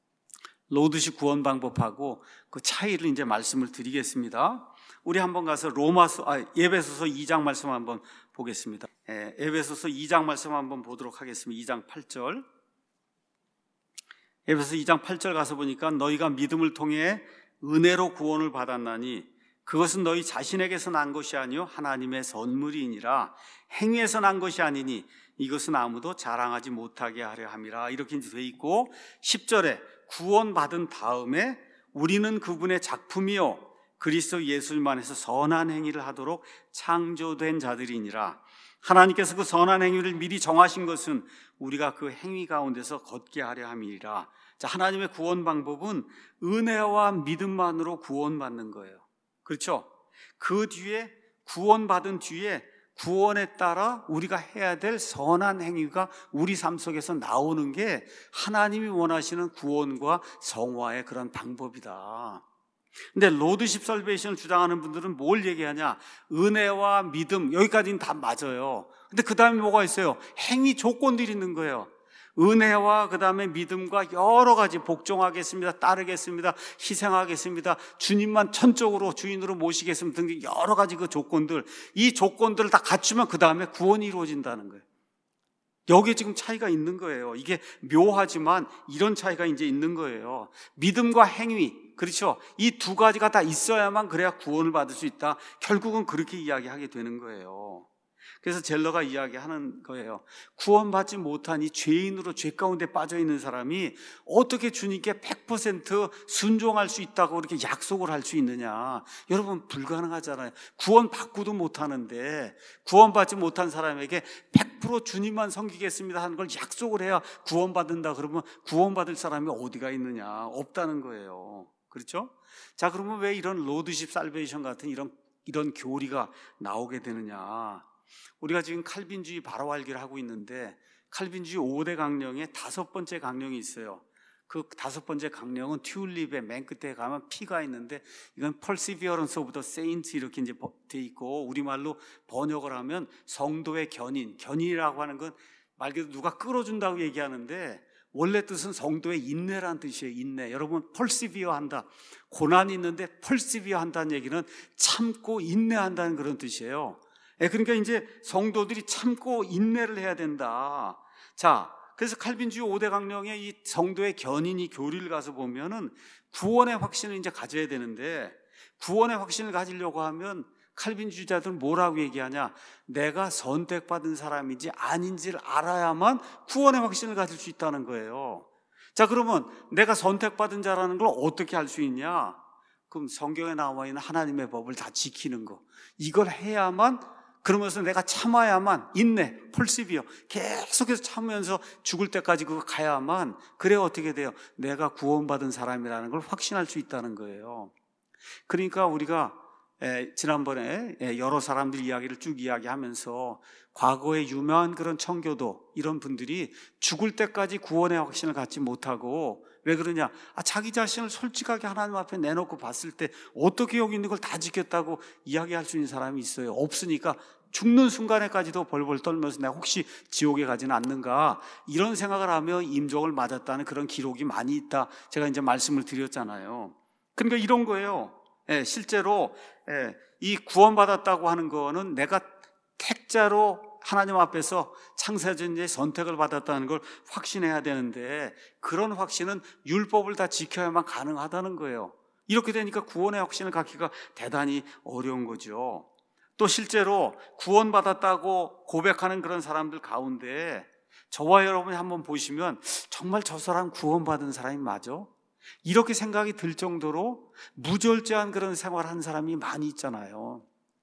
Speaker 1: 로드식 구원 방법하고 그 차이를 이제 말씀을 드리겠습니다. 우리 한번 가서 로마서, 아, 에베소서 이 장 말씀 한번 보겠습니다. 예, 에베소서 이 장 말씀 한번 보도록 하겠습니다. 이 장 팔 절. 에베소서 이 장 팔 절 가서 보니까 너희가 믿음을 통해 은혜로 구원을 받았나니 그것은 너희 자신에게서 난 것이 아니요 하나님의 선물이니라. 행위에서 난 것이 아니니 이것은 아무도 자랑하지 못하게 하려 함이라. 이렇게 이제 돼 있고, 십 절에 구원받은 다음에 우리는 그분의 작품이요 그리스도 예수님 안에서 선한 행위를 하도록 창조된 자들이니라. 하나님께서 그 선한 행위를 미리 정하신 것은 우리가 그 행위 가운데서 걷게 하려 함이라. 자, 하나님의 구원 방법은 은혜와 믿음만으로 구원받는 거예요. 그렇죠? 그 뒤에 구원받은 뒤에 구원에 따라 우리가 해야 될 선한 행위가 우리 삶 속에서 나오는 게 하나님이 원하시는 구원과 성화의 그런 방법이다. 근데 로드십 살베이션을 주장하는 분들은 뭘 얘기하냐? 은혜와 믿음, 여기까지는 다 맞아요. 근데 그 다음에 뭐가 있어요? 행위 조건들이 있는 거예요. 은혜와 그 다음에 믿음과 여러 가지 복종하겠습니다, 따르겠습니다, 희생하겠습니다, 주님만 천적으로 주인으로 모시겠습니다 등등 여러 가지 그 조건들, 이 조건들을 다 갖추면 그 다음에 구원이 이루어진다는 거예요. 여기에 지금 차이가 있는 거예요. 이게 묘하지만 이런 차이가 이제 있는 거예요. 믿음과 행위, 그렇죠? 이 두 가지가 다 있어야만 그래야 구원을 받을 수 있다. 결국은 그렇게 이야기하게 되는 거예요. 그래서 젤러가 이야기하는 거예요. 구원받지 못한 이 죄인으로 죄 가운데 빠져있는 사람이 어떻게 주님께 백 퍼센트 순종할 수 있다고 이렇게 약속을 할 수 있느냐. 여러분, 불가능하잖아요. 구원받고도 못하는데 구원받지 못한 사람에게 백 퍼센트 주님만 섬기겠습니다 하는 걸 약속을 해야 구원받는다 그러면 구원받을 사람이 어디가 있느냐. 없다는 거예요. 그렇죠? 자, 그러면 왜 이런 로드십 살베이션 같은 이런, 이런 교리가 나오게 되느냐. 우리가 지금 칼빈주의 바로 알기를 하고 있는데 칼빈주의 오 대 강령의 다섯 번째 강령이 있어요. 그 다섯 번째 강령은 튤립의 맨 끝에 가면 P가 있는데 이건 Perseverance of the Saints 이렇게 이제 돼 있고, 우리말로 번역을 하면 성도의 견인, 견인이라고 하는 건 말 그대로 누가 끌어준다고 얘기하는데 원래 뜻은 성도의 인내라는 뜻이에요. 인내. 여러분, persevere 한다. 고난이 있는데 persevere 한다는 얘기는 참고 인내한다는 그런 뜻이에요. 그러니까 이제 성도들이 참고 인내를 해야 된다. 자, 그래서 칼빈주의 오 대 강령의 이 성도의 견인이 교리를 가서 보면은 구원의 확신을 이제 가져야 되는데, 구원의 확신을 가지려고 하면 칼빈주의자들은 뭐라고 얘기하냐? 내가 선택받은 사람인지 아닌지를 알아야만 구원의 확신을 가질 수 있다는 거예요. 자, 그러면 내가 선택받은 자라는 걸 어떻게 알 수 있냐? 그럼 성경에 나와 있는 하나님의 법을 다 지키는 거, 이걸 해야만, 그러면서 내가 참아야만, 인내, 펄시비어, 계속해서 참으면서 죽을 때까지 그거 가야만, 그래야 어떻게 돼요? 내가 구원받은 사람이라는 걸 확신할 수 있다는 거예요. 그러니까 우리가 에, 지난번에 에, 여러 사람들 이야기를 쭉 이야기하면서 과거의 유명한 그런 청교도 이런 분들이 죽을 때까지 구원의 확신을 갖지 못하고, 왜 그러냐? 아, 자기 자신을 솔직하게 하나님 앞에 내놓고 봤을 때 어떻게 여기 있는 걸 다 지켰다고 이야기할 수 있는 사람이 있어요? 없으니까 죽는 순간에까지도 벌벌 떨면서 내가 혹시 지옥에 가지는 않는가, 이런 생각을 하며 임종을 맞았다는 그런 기록이 많이 있다. 제가 이제 말씀을 드렸잖아요. 그러니까 이런 거예요. 예, 실제로 예, 이 구원받았다고 하는 거는 내가 택자로 하나님 앞에서 창세전에 선택을 받았다는 걸 확신해야 되는데, 그런 확신은 율법을 다 지켜야만 가능하다는 거예요. 이렇게 되니까 구원의 확신을 갖기가 대단히 어려운 거죠. 또 실제로 구원받았다고 고백하는 그런 사람들 가운데 저와 여러분이 한번 보시면 정말 저 사람 구원받은 사람이 맞아? 이렇게 생각이 들 정도로 무절제한 그런 생활을 한 사람이 많이 있잖아요.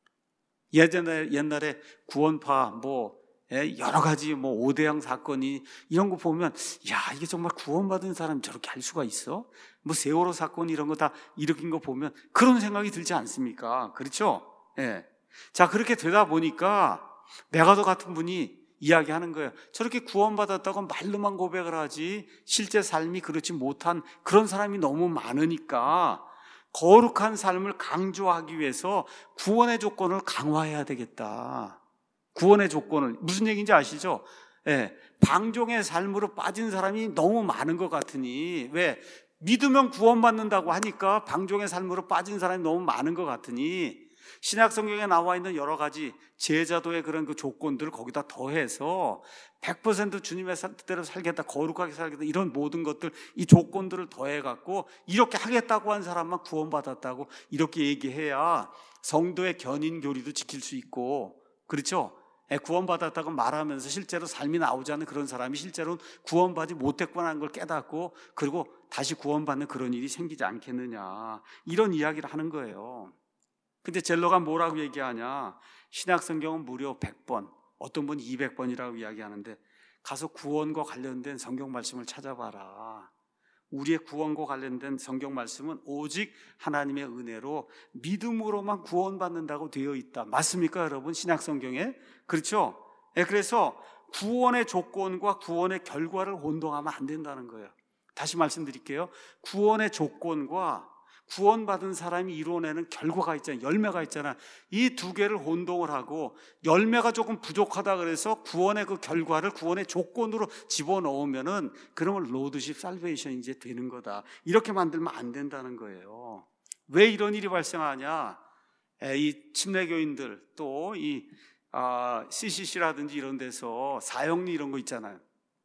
Speaker 1: 예전에, 옛날에 구원파 뭐 여러 가지 뭐 오대양 사건이 이런 거 보면, 야, 이게 정말 구원받은 사람이 저렇게 할 수가 있어? 뭐 세월호 사건 이런 거 다 일으킨 거 보면 그런 생각이 들지 않습니까? 그렇죠? 예. 자, 그렇게 되다 보니까 메가더 같은 분이 이야기하는 거예요. 저렇게 구원받았다고 말로만 고백을 하지 실제 삶이 그렇지 못한 그런 사람이 너무 많으니까 거룩한 삶을 강조하기 위해서 구원의 조건을 강화해야 되겠다. 구원의 조건을, 무슨 얘기인지 아시죠? 예, 방종의 삶으로 빠진 사람이 너무 많은 것 같으니, 왜? 믿으면 구원받는다고 하니까 방종의 삶으로 빠진 사람이 너무 많은 것 같으니 신약 성경에 나와 있는 여러 가지 제자도의 그런 그 조건들을 거기다 더해서 백 퍼센트 주님의 뜻대로 살겠다, 거룩하게 살겠다, 이런 모든 것들, 이 조건들을 더해갖고 이렇게 하겠다고 한 사람만 구원받았다고 이렇게 얘기해야 성도의 견인 교리도 지킬 수 있고, 그렇죠? 구원받았다고 말하면서 실제로 삶이 나오지 않는 그런 사람이 실제로 구원받지 못했구나 하는 걸 깨닫고, 그리고 다시 구원받는 그런 일이 생기지 않겠느냐, 이런 이야기를 하는 거예요. 근데 젤러가 뭐라고 얘기하냐, 신약 성경은 무려 백 번, 어떤 분 이백 번이라고 이야기하는데 가서 구원과 관련된 성경 말씀을 찾아봐라. 우리의 구원과 관련된 성경 말씀은 오직 하나님의 은혜로 믿음으로만 구원받는다고 되어 있다. 맞습니까, 여러분? 신약 성경에. 그렇죠? 네, 그래서 구원의 조건과 구원의 결과를 혼동하면 안 된다는 거예요. 다시 말씀드릴게요. 구원의 조건과 구원받은 사람이 이뤄내는 결과가 있잖아요. 열매가 있잖아요. 이 두 개를 혼동을 하고 열매가 조금 부족하다 그래서 구원의 그 결과를 구원의 조건으로 집어넣으면은 그러면 로드십 살베이션이 이제 되는 거다, 이렇게 만들면 안 된다는 거예요. 왜 이런 일이 발생하냐? 이 침례교인들 또 이 아, 씨씨씨라든지 이런 데서 사형리 이런 거 있잖아요.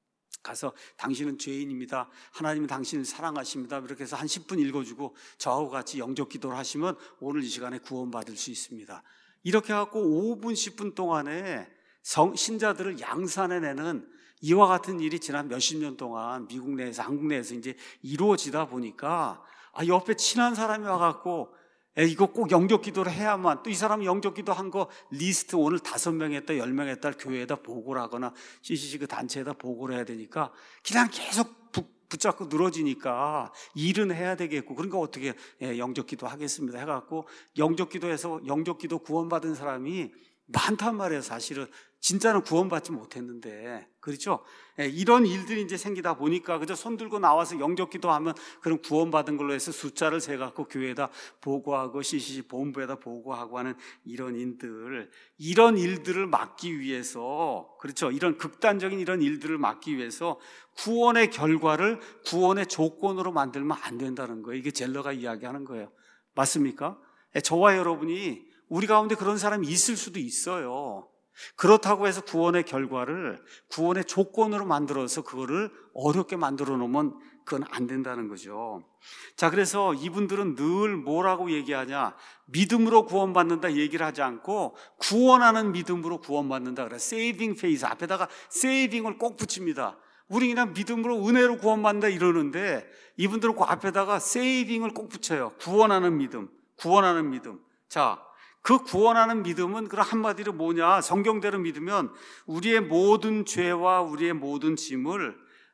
Speaker 1: 가서 당신은 죄인입니다, 하나님은 당신을 사랑하십니다, 이렇게 해서 한 십 분 읽어주고 저하고 같이 영적 기도를 하시면 오늘 이 시간에 구원받을 수 있습니다. 이렇게 해갖고 오 분 십 분 동안에 성, 신자들을 양산해내는 이와 같은 일이 지난 몇십 년 동안 미국 내에서 한국 내에서 이제 이루어지다 보니까, 아, 옆에 친한 사람이 와갖고 에, 이거 꼭 영적 기도를 해야만, 또 이 사람이 영적 기도 한 거 리스트 오늘 다섯 명 했다, 열 명 했다 교회에다 보고를 하거나 씨씨씨 그 단체에다 보고를 해야 되니까 그냥 계속 부, 붙잡고 늘어지니까 일은 해야 되겠고, 그러니까 어떻게 예, 영적 기도 하겠습니다 해갖고 영적 기도해서 영적 기도 구원받은 사람이 많단 말이에요. 사실은 진짜는 구원받지 못했는데, 그렇죠? 예, 이런 일들이 이제 생기다 보니까 그저 손 들고 나와서 영적 기도하면 그런 구원받은 걸로 해서 숫자를 세갖고 교회에다 보고하고 씨씨씨 본부에다 보고하고 하는 이런 일들, 이런 일들을 막기 위해서, 그렇죠? 이런 극단적인 이런 일들을 막기 위해서 구원의 결과를 구원의 조건으로 만들면 안 된다는 거예요. 이게 젤러가 이야기하는 거예요. 맞습니까? 예, 저와 여러분이 우리 가운데 그런 사람이 있을 수도 있어요. 그렇다고 해서 구원의 결과를 구원의 조건으로 만들어서 그거를 어렵게 만들어 놓으면 그건 안 된다는 거죠. 자, 그래서 이분들은 늘 뭐라고 얘기하냐, 믿음으로 구원받는다 얘기를 하지 않고 구원하는 믿음으로 구원받는다 그래. 세이빙 페이스 앞에다가 세이빙을 꼭 붙입니다. 우리 그냥 믿음으로 은혜로 구원받는다 이러는데 이분들은 그 앞에다가 세이빙을 꼭 붙여요. 구원하는 믿음, 구원하는 믿음. 자, 그 구원하는 믿음은 그런 한마디로 뭐냐, 성경대로 믿으면 우리의 모든 죄와 우리의 모든 짐을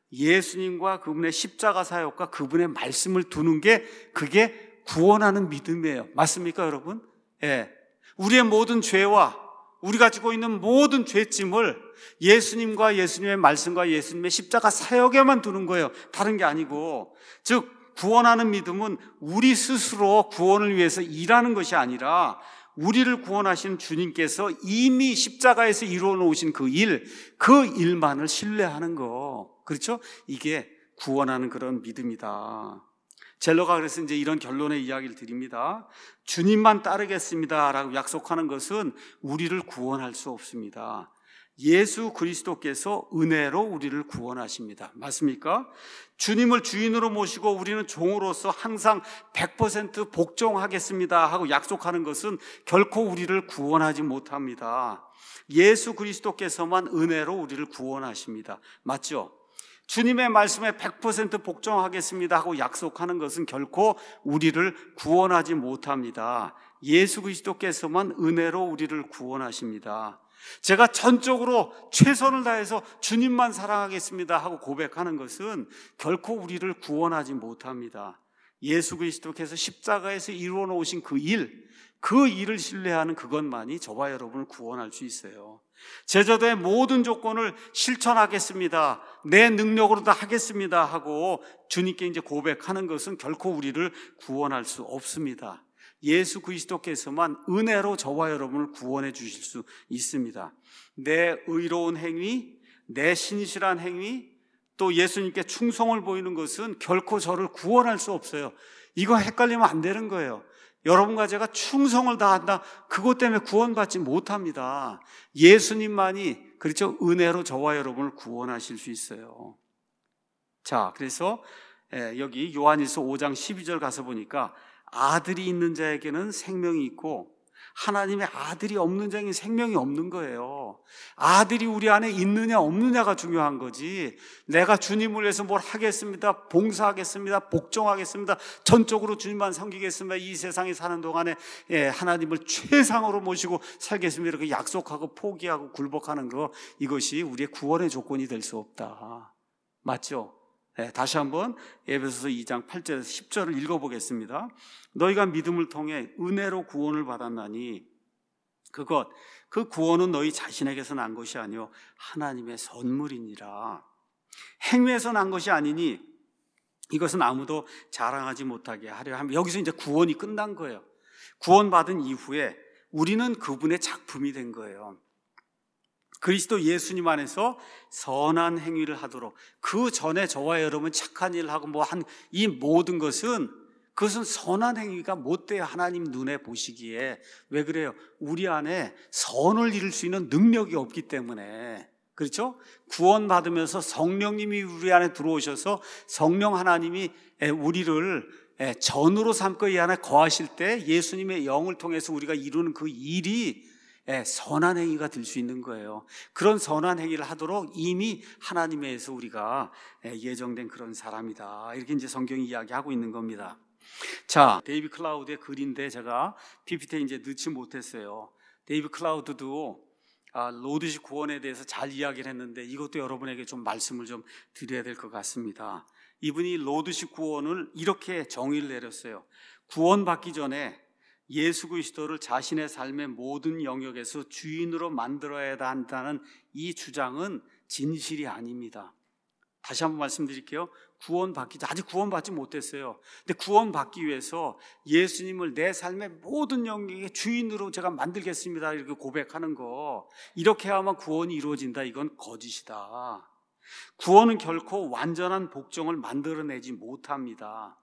Speaker 1: 예수님과 그분의 십자가 사역과 그분의 말씀을 두는 게 그게 구원하는 믿음이에요. 맞습니까, 여러분? 예. 우리의 모든 죄와 우리가 지고 있는 모든 죄짐을 예수님과 예수님의 말씀과 예수님의 십자가 사역에만 두는 거예요. 다른 게 아니고, 즉 구원하는 믿음은 우리 스스로 구원을 위해서 일하는 것이 아니라 우리를 구원하신 주님께서 이미 십자가에서 이루어 놓으신 그 일, 그 일만을 신뢰하는 거. 그렇죠? 이게 구원하는 그런 믿음이다. 젤러가 그래서 이제 이런 결론의 이야기를 드립니다. 주님만 따르겠습니다 라고 약속하는 것은 우리를 구원할 수 없습니다. 예수 그리스도께서 은혜로 우리를 구원하십니다. 맞습니까? 주님을 주인으로 모시고 우리는 종으로서 항상 백 퍼센트 복종하겠습니다 하고 약속하는 것은 결코 우리를 구원하지 못합니다. 예수 그리스도께서만 은혜로 우리를 구원하십니다. 맞죠? 주님의 말씀에 백 퍼센트 복종하겠습니다 하고 약속하는 것은 결코 우리를 구원하지 못합니다. 예수 그리스도께서만 은혜로 우리를 구원하십니다. 제가 전적으로 최선을 다해서 주님만 사랑하겠습니다 하고 고백하는 것은 결코 우리를 구원하지 못합니다. 예수 그리스도께서 십자가에서 이루어 놓으신 그 일, 그 일을 신뢰하는 그것만이 저와 여러분을 구원할 수 있어요. 제자도의 모든 조건을 실천하겠습니다, 내 능력으로 다 하겠습니다 하고 주님께 이제 고백하는 것은 결코 우리를 구원할 수 없습니다. 예수 그리스도께서만 은혜로 저와 여러분을 구원해 주실 수 있습니다. 내 의로운 행위, 내 신실한 행위, 또 예수님께 충성을 보이는 것은 결코 저를 구원할 수 없어요. 이거 헷갈리면 안 되는 거예요. 여러분과 제가 충성을 다한다, 그것 때문에 구원받지 못합니다. 예수님만이, 그렇죠, 은혜로 저와 여러분을 구원하실 수 있어요. 자, 그래서 여기 요한일서 오 장 십이 절 가서 보니까 아들이 있는 자에게는 생명이 있고 하나님의 아들이 없는 자에게는 생명이 없는 거예요. 아들이 우리 안에 있느냐 없느냐가 중요한 거지, 내가 주님을 위해서 뭘 하겠습니다, 봉사하겠습니다, 복종하겠습니다, 전적으로 주님만 섬기겠습니다, 이 세상에 사는 동안에 예, 하나님을 최상으로 모시고 살겠습니다, 이렇게 약속하고 포기하고 굴복하는 거, 이것이 우리의 구원의 조건이 될 수 없다. 맞죠? 네, 다시 한번 에베소서 이 장 팔 절에서 십 절을 읽어보겠습니다. 너희가 믿음을 통해 은혜로 구원을 받았나니 그것, 그 구원은 너희 자신에게서 난 것이 아니요 하나님의 선물이니라. 행위에서 난 것이 아니니 이것은 아무도 자랑하지 못하게 하려 하면, 여기서 이제 구원이 끝난 거예요. 구원받은 이후에 우리는 그분의 작품이 된 거예요. 그리스도 예수님 안에서 선한 행위를 하도록, 그 전에 저와 여러분 착한 일을 하고 뭐 한 이 모든 것은, 그것은 선한 행위가 못 돼요, 하나님 눈에 보시기에. 왜 그래요? 우리 안에 선을 이룰 수 있는 능력이 없기 때문에. 그렇죠? 구원받으면서 성령님이 우리 안에 들어오셔서 성령 하나님이 우리를 전으로 삼고 이 안에 거하실 때 예수님의 영을 통해서 우리가 이루는 그 일이 선한 행위가 될 수 있는 거예요. 그런 선한 행위를 하도록 이미 하나님에서 우리가 예정된 그런 사람이다, 이렇게 이제 성경이 이야기하고 있는 겁니다. 자, 데이비 클라우드의 글인데 제가 피피티에 이제 넣지 못했어요. 데이비 클라우드도 로드식 구원에 대해서 잘 이야기를 했는데 이것도 여러분에게 좀 말씀을 좀 드려야 될 것 같습니다. 이분이 로드식 구원을 이렇게 정의를 내렸어요. 구원받기 전에 예수 그리스도를 자신의 삶의 모든 영역에서 주인으로 만들어야 한다는 이 주장은 진실이 아닙니다. 다시 한번 말씀드릴게요. 구원받기, 아직 구원받지 못했어요. 근데 구원받기 위해서 예수님을 내 삶의 모든 영역의 주인으로 제가 만들겠습니다, 이렇게 고백하는 거, 이렇게 하면 구원이 이루어진다, 이건 거짓이다. 구원은 결코 완전한 복종을 만들어내지 못합니다.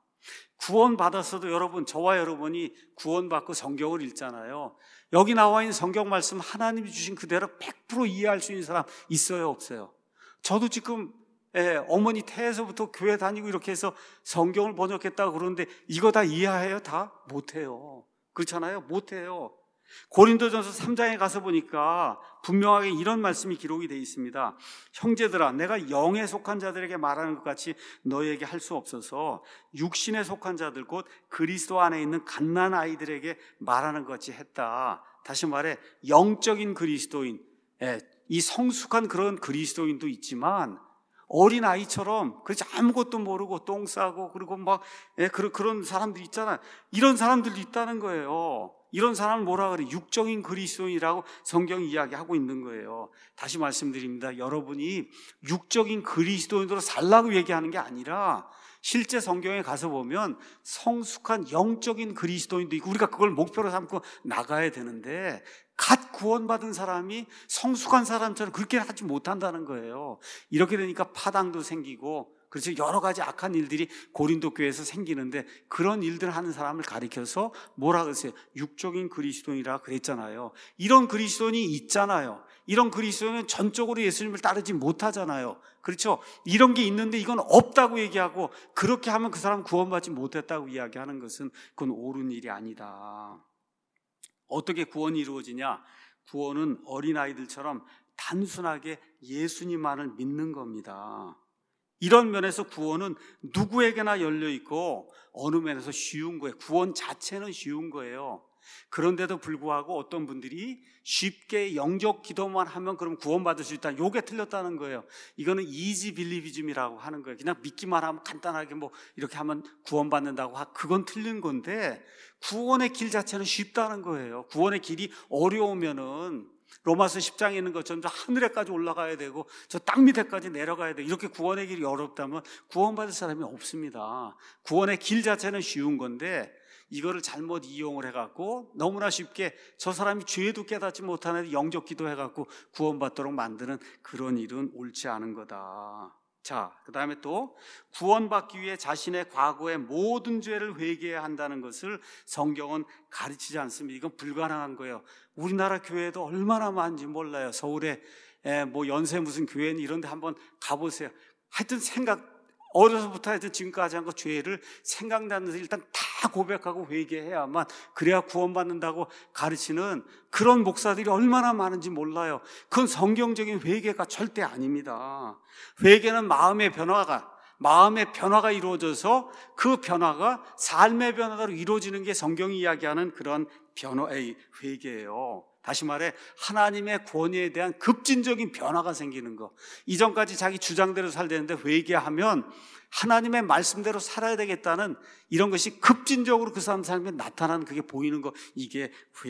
Speaker 1: 구원받았어도 여러분, 저와 여러분이 구원받고 성경을 읽잖아요. 여기 나와 있는 성경 말씀 하나님이 주신 그대로 백 퍼센트 이해할 수 있는 사람 있어요, 없어요? 저도 지금 예, 어머니 태에서부터 교회 다니고 이렇게 해서 성경을 번역했다고 그러는데 이거 다 이해해요? 다? 못해요. 그렇잖아요? 못해요. 고린도전서 삼 장에 가서 보니까 분명하게 이런 말씀이 기록이 되어 있습니다. 형제들아, 내가 영에 속한 자들에게 말하는 것 같이 너희에게 할 수 없어서 육신에 속한 자들, 곧 그리스도 안에 있는 갓난 아이들에게 말하는 것 같이 했다. 다시 말해, 영적인 그리스도인, 이 성숙한 그런 그리스도인도 있지만 어린 아이처럼, 그렇지, 아무것도 모르고 똥 싸고 그리고 막 예, 그런 그런 사람들 있잖아요. 이런 사람들도 있다는 거예요. 이런 사람을 뭐라 그래? 육적인 그리스도인이라고 성경이 이야기하고 있는 거예요. 다시 말씀드립니다. 여러분이 육적인 그리스도인으로 살라고 얘기하는 게 아니라 실제 성경에 가서 보면 성숙한 영적인 그리스도인도 있고 우리가 그걸 목표로 삼고 나가야 되는데 갓 구원받은 사람이 성숙한 사람처럼 그렇게 하지 못한다는 거예요. 이렇게 되니까 파당도 생기고, 그래서 여러 가지 악한 일들이 고린도 교회에서 생기는데, 그런 일들을 하는 사람을 가리켜서 뭐라 그랬어요? 육적인 그리스도인이라 그랬잖아요. 이런 그리스도인이 있잖아요. 이런 그리스도인은 전적으로 예수님을 따르지 못하잖아요. 그렇죠? 이런 게 있는데 이건 없다고 얘기하고, 그렇게 하면 그 사람 구원받지 못했다고 이야기하는 것은 그건 옳은 일이 아니다. 어떻게 구원이 이루어지냐? 구원은 어린아이들처럼 단순하게 예수님만을 믿는 겁니다. 이런 면에서 구원은 누구에게나 열려있고 어느 면에서 쉬운 거예요. 구원 자체는 쉬운 거예요. 그런데도 불구하고 어떤 분들이 쉽게 영적 기도만 하면 그럼 구원받을 수 있다, 이게 틀렸다는 거예요. 이거는 이지 빌리비즘이라고 하는 거예요. 그냥 믿기만 하면 간단하게 뭐 이렇게 하면 구원받는다고, 그건 틀린 건데, 구원의 길 자체는 쉽다는 거예요. 구원의 길이 어려우면은 로마서 십 장에 있는 것처럼 저 하늘에까지 올라가야 되고 저 땅 밑에까지 내려가야 돼, 이렇게 구원의 길이 어렵다면 구원받을 사람이 없습니다. 구원의 길 자체는 쉬운 건데 이거를 잘못 이용을 해갖고 너무나 쉽게 저 사람이 죄도 깨닫지 못하는데 영적 기도해갖고 구원받도록 만드는 그런 일은 옳지 않은 거다. 자, 그 다음에 또 구원받기 위해 자신의 과거의 모든 죄를 회개해야 한다는 것을 성경은 가르치지 않습니다. 이건 불가능한 거예요. 우리나라 교회도 얼마나 많은지 몰라요. 서울에 뭐 연세 무슨 교회는 이런 데 한번 가보세요. 하여튼 생각, 어려서부터 하여튼 지금까지 한 거 죄를 생각나면서 일단 다 고백하고 회개해야만 그래야 구원받는다고 가르치는 그런 목사들이 얼마나 많은지 몰라요. 그건 성경적인 회개가 절대 아닙니다. 회개는 마음의 변화가 마음의 변화가 이루어져서 그 변화가 삶의 변화로 이루어지는 게 성경이 이야기하는 그런 변화의 회개예요. 다시 말해 하나님의 권위에 대한 급진적인 변화가 생기는 거. 이전까지 자기 주장대로 살되는데 회개하면 하나님의 말씀대로 살아야 되겠다는 이런 것이 급진적으로 그 사람 삶에 나타나는, 그게 보이는 거, 이게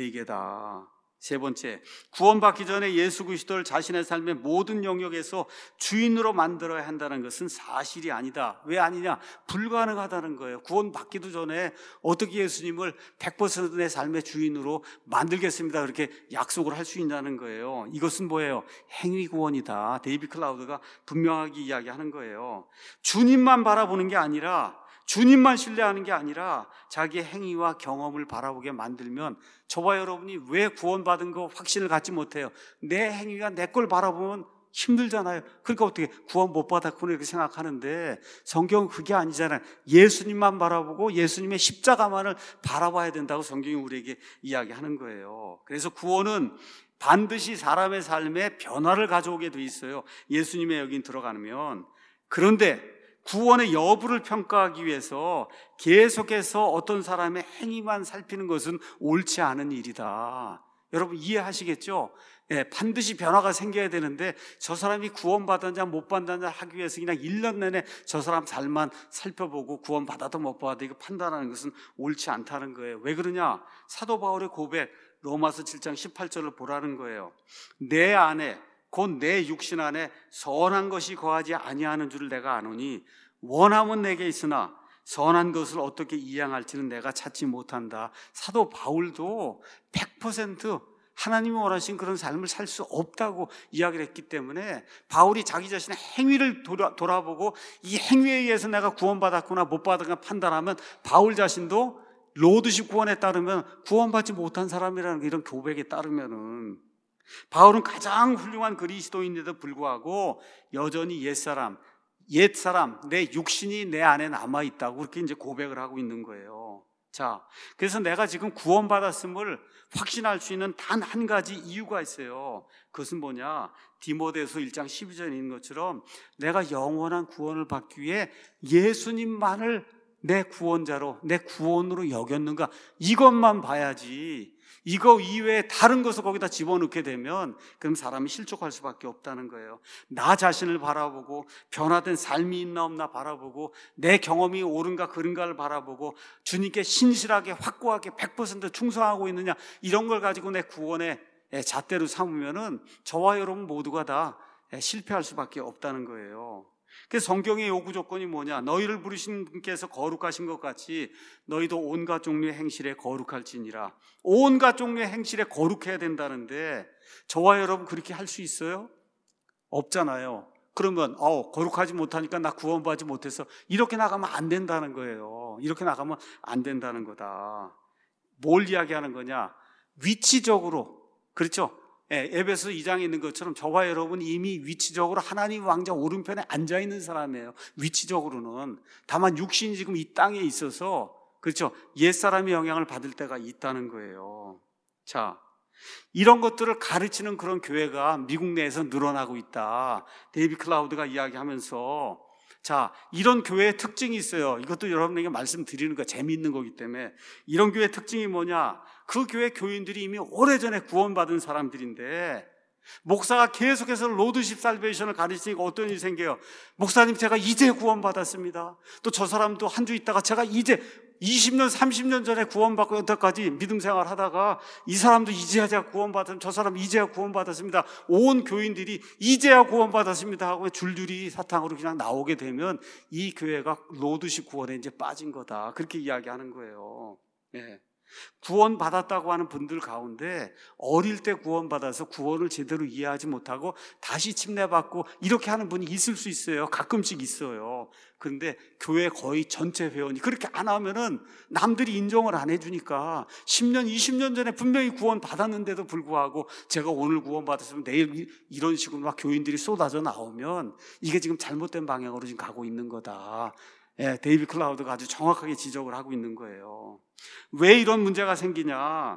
Speaker 1: 회개다. 세 번째, 구원받기 전에 예수 그리스도를 자신의 삶의 모든 영역에서 주인으로 만들어야 한다는 것은 사실이 아니다. 왜 아니냐? 불가능하다는 거예요. 구원받기도 전에 어떻게 예수님을 백 퍼센트 내 삶의 주인으로 만들겠습니다, 그렇게 약속을 할 수 있냐는 거예요. 이것은 뭐예요? 행위 구원이다. 데이비드 클라우드가 분명하게 이야기하는 거예요. 주님만 바라보는 게 아니라, 주님만 신뢰하는 게 아니라 자기의 행위와 경험을 바라보게 만들면, 저와 여러분이 왜 구원받은 거 확신을 갖지 못해요? 내 행위가 내 걸 바라보면 힘들잖아요. 그러니까 어떻게 구원 못 받았구나 이렇게 생각하는데, 성경은 그게 아니잖아요. 예수님만 바라보고 예수님의 십자가만을 바라봐야 된다고 성경이 우리에게 이야기하는 거예요. 그래서 구원은 반드시 사람의 삶에 변화를 가져오게 돼 있어요, 예수님의 여긴 들어가면. 그런데 구원의 여부를 평가하기 위해서 계속해서 어떤 사람의 행위만 살피는 것은 옳지 않은 일이다. 여러분 이해하시겠죠? 예, 반드시 변화가 생겨야 되는데 저 사람이 구원받았냐 못 받았냐 하기 위해서 그냥 일 년 내내 저 사람 삶만 살펴보고 구원받아도 못 받아도 이거 판단하는 것은 옳지 않다는 거예요. 왜 그러냐? 사도 바울의 고백, 로마서 칠 장 십팔 절을 보라는 거예요. 내 안에, 곧 내 육신 안에 선한 것이 거하지 아니하는 줄을 내가 아노니 원함은 내게 있으나 선한 것을 어떻게 이행할지는 내가 찾지 못한다. 사도 바울도 백 퍼센트 하나님이 원하신 그런 삶을 살 수 없다고 이야기를 했기 때문에, 바울이 자기 자신의 행위를 돌아, 돌아보고 이 행위에 의해서 내가 구원받았구나 못 받았구나 판단하면, 바울 자신도 로드십 구원에 따르면 구원받지 못한 사람이라는 이런 고백에 따르면은, 바울은 가장 훌륭한 그리스도인에도 불구하고 여전히 옛사람, 옛사람, 내 육신이 내 안에 남아있다고 그렇게 이제 고백을 하고 있는 거예요. 자, 그래서 내가 지금 구원받았음을 확신할 수 있는 단 한 가지 이유가 있어요. 그것은 뭐냐? 디모데후서 일 장 십이 절에 있는 것처럼 내가 영원한 구원을 받기 위해 예수님만을 내 구원자로, 내 구원으로 여겼는가, 이것만 봐야지 이거 이외에 다른 것을 거기다 집어넣게 되면 그럼 사람이 실족할 수밖에 없다는 거예요. 나 자신을 바라보고 변화된 삶이 있나 없나 바라보고 내 경험이 옳은가 그른가를 바라보고 주님께 신실하게 확고하게 백 퍼센트 충성하고 있느냐, 이런 걸 가지고 내 구원의 잣대로 삼으면은 저와 여러분 모두가 다 실패할 수밖에 없다는 거예요. 그래서 성경의 요구 조건이 뭐냐? 너희를 부르신 분께서 거룩하신 것 같이 너희도 온갖 종류의 행실에 거룩할지니라. 온갖 종류의 행실에 거룩해야 된다는데 저와 여러분 그렇게 할 수 있어요? 없잖아요. 그러면 어, 거룩하지 못하니까 나 구원받지 못해서 이렇게 나가면 안 된다는 거예요. 이렇게 나가면 안 된다는 거다. 뭘 이야기하는 거냐? 위치적으로, 그렇죠? 예, 에베소 이 장에 있는 것처럼 저와 여러분이 이미 위치적으로 하나님 왕자 오른편에 앉아있는 사람이에요. 위치적으로는. 다만 육신이 지금 이 땅에 있어서, 그렇죠, 옛사람의 영향을 받을 때가 있다는 거예요. 자, 이런 것들을 가르치는 그런 교회가 미국 내에서 늘어나고 있다. 데이비드 클라우드가 이야기하면서, 자, 이런 교회의 특징이 있어요. 이것도 여러분에게 말씀드리는 거 재미있는 거기 때문에. 이런 교회의 특징이 뭐냐? 그 교회 교인들이 이미 오래전에 구원받은 사람들인데 목사가 계속해서 로드십 살베이션을 가르치니까 어떤 일이 생겨요? 목사님, 제가 이제 구원받았습니다. 또 저 사람도 한 주 있다가 제가 이제 이십 년, 삼십 년 전에 구원받고 여태까지 믿음 생활 하다가 이 사람도 이제야 제가 구원받았습니다. 저 사람 이제야 구원받았습니다. 온 교인들이 이제야 구원받았습니다 하고 줄줄이 사탕으로 그냥 나오게 되면 이 교회가 로드십 구원에 이제 빠진 거다. 그렇게 이야기하는 거예요. 네. 구원받았다고 하는 분들 가운데 어릴 때 구원받아서 구원을 제대로 이해하지 못하고 다시 침례받고 이렇게 하는 분이 있을 수 있어요. 가끔씩 있어요. 그런데 교회 거의 전체 회원이 그렇게 안 하면은 남들이 인정을 안 해주니까 십 년, 이십 년 전에 분명히 구원받았는데도 불구하고 제가 오늘 구원받았으면 내일 이런 식으로 막 교인들이 쏟아져 나오면 이게 지금 잘못된 방향으로 지금 가고 있는 거다. 예, 데이비 클라우드가 아주 정확하게 지적을 하고 있는 거예요. 왜 이런 문제가 생기냐?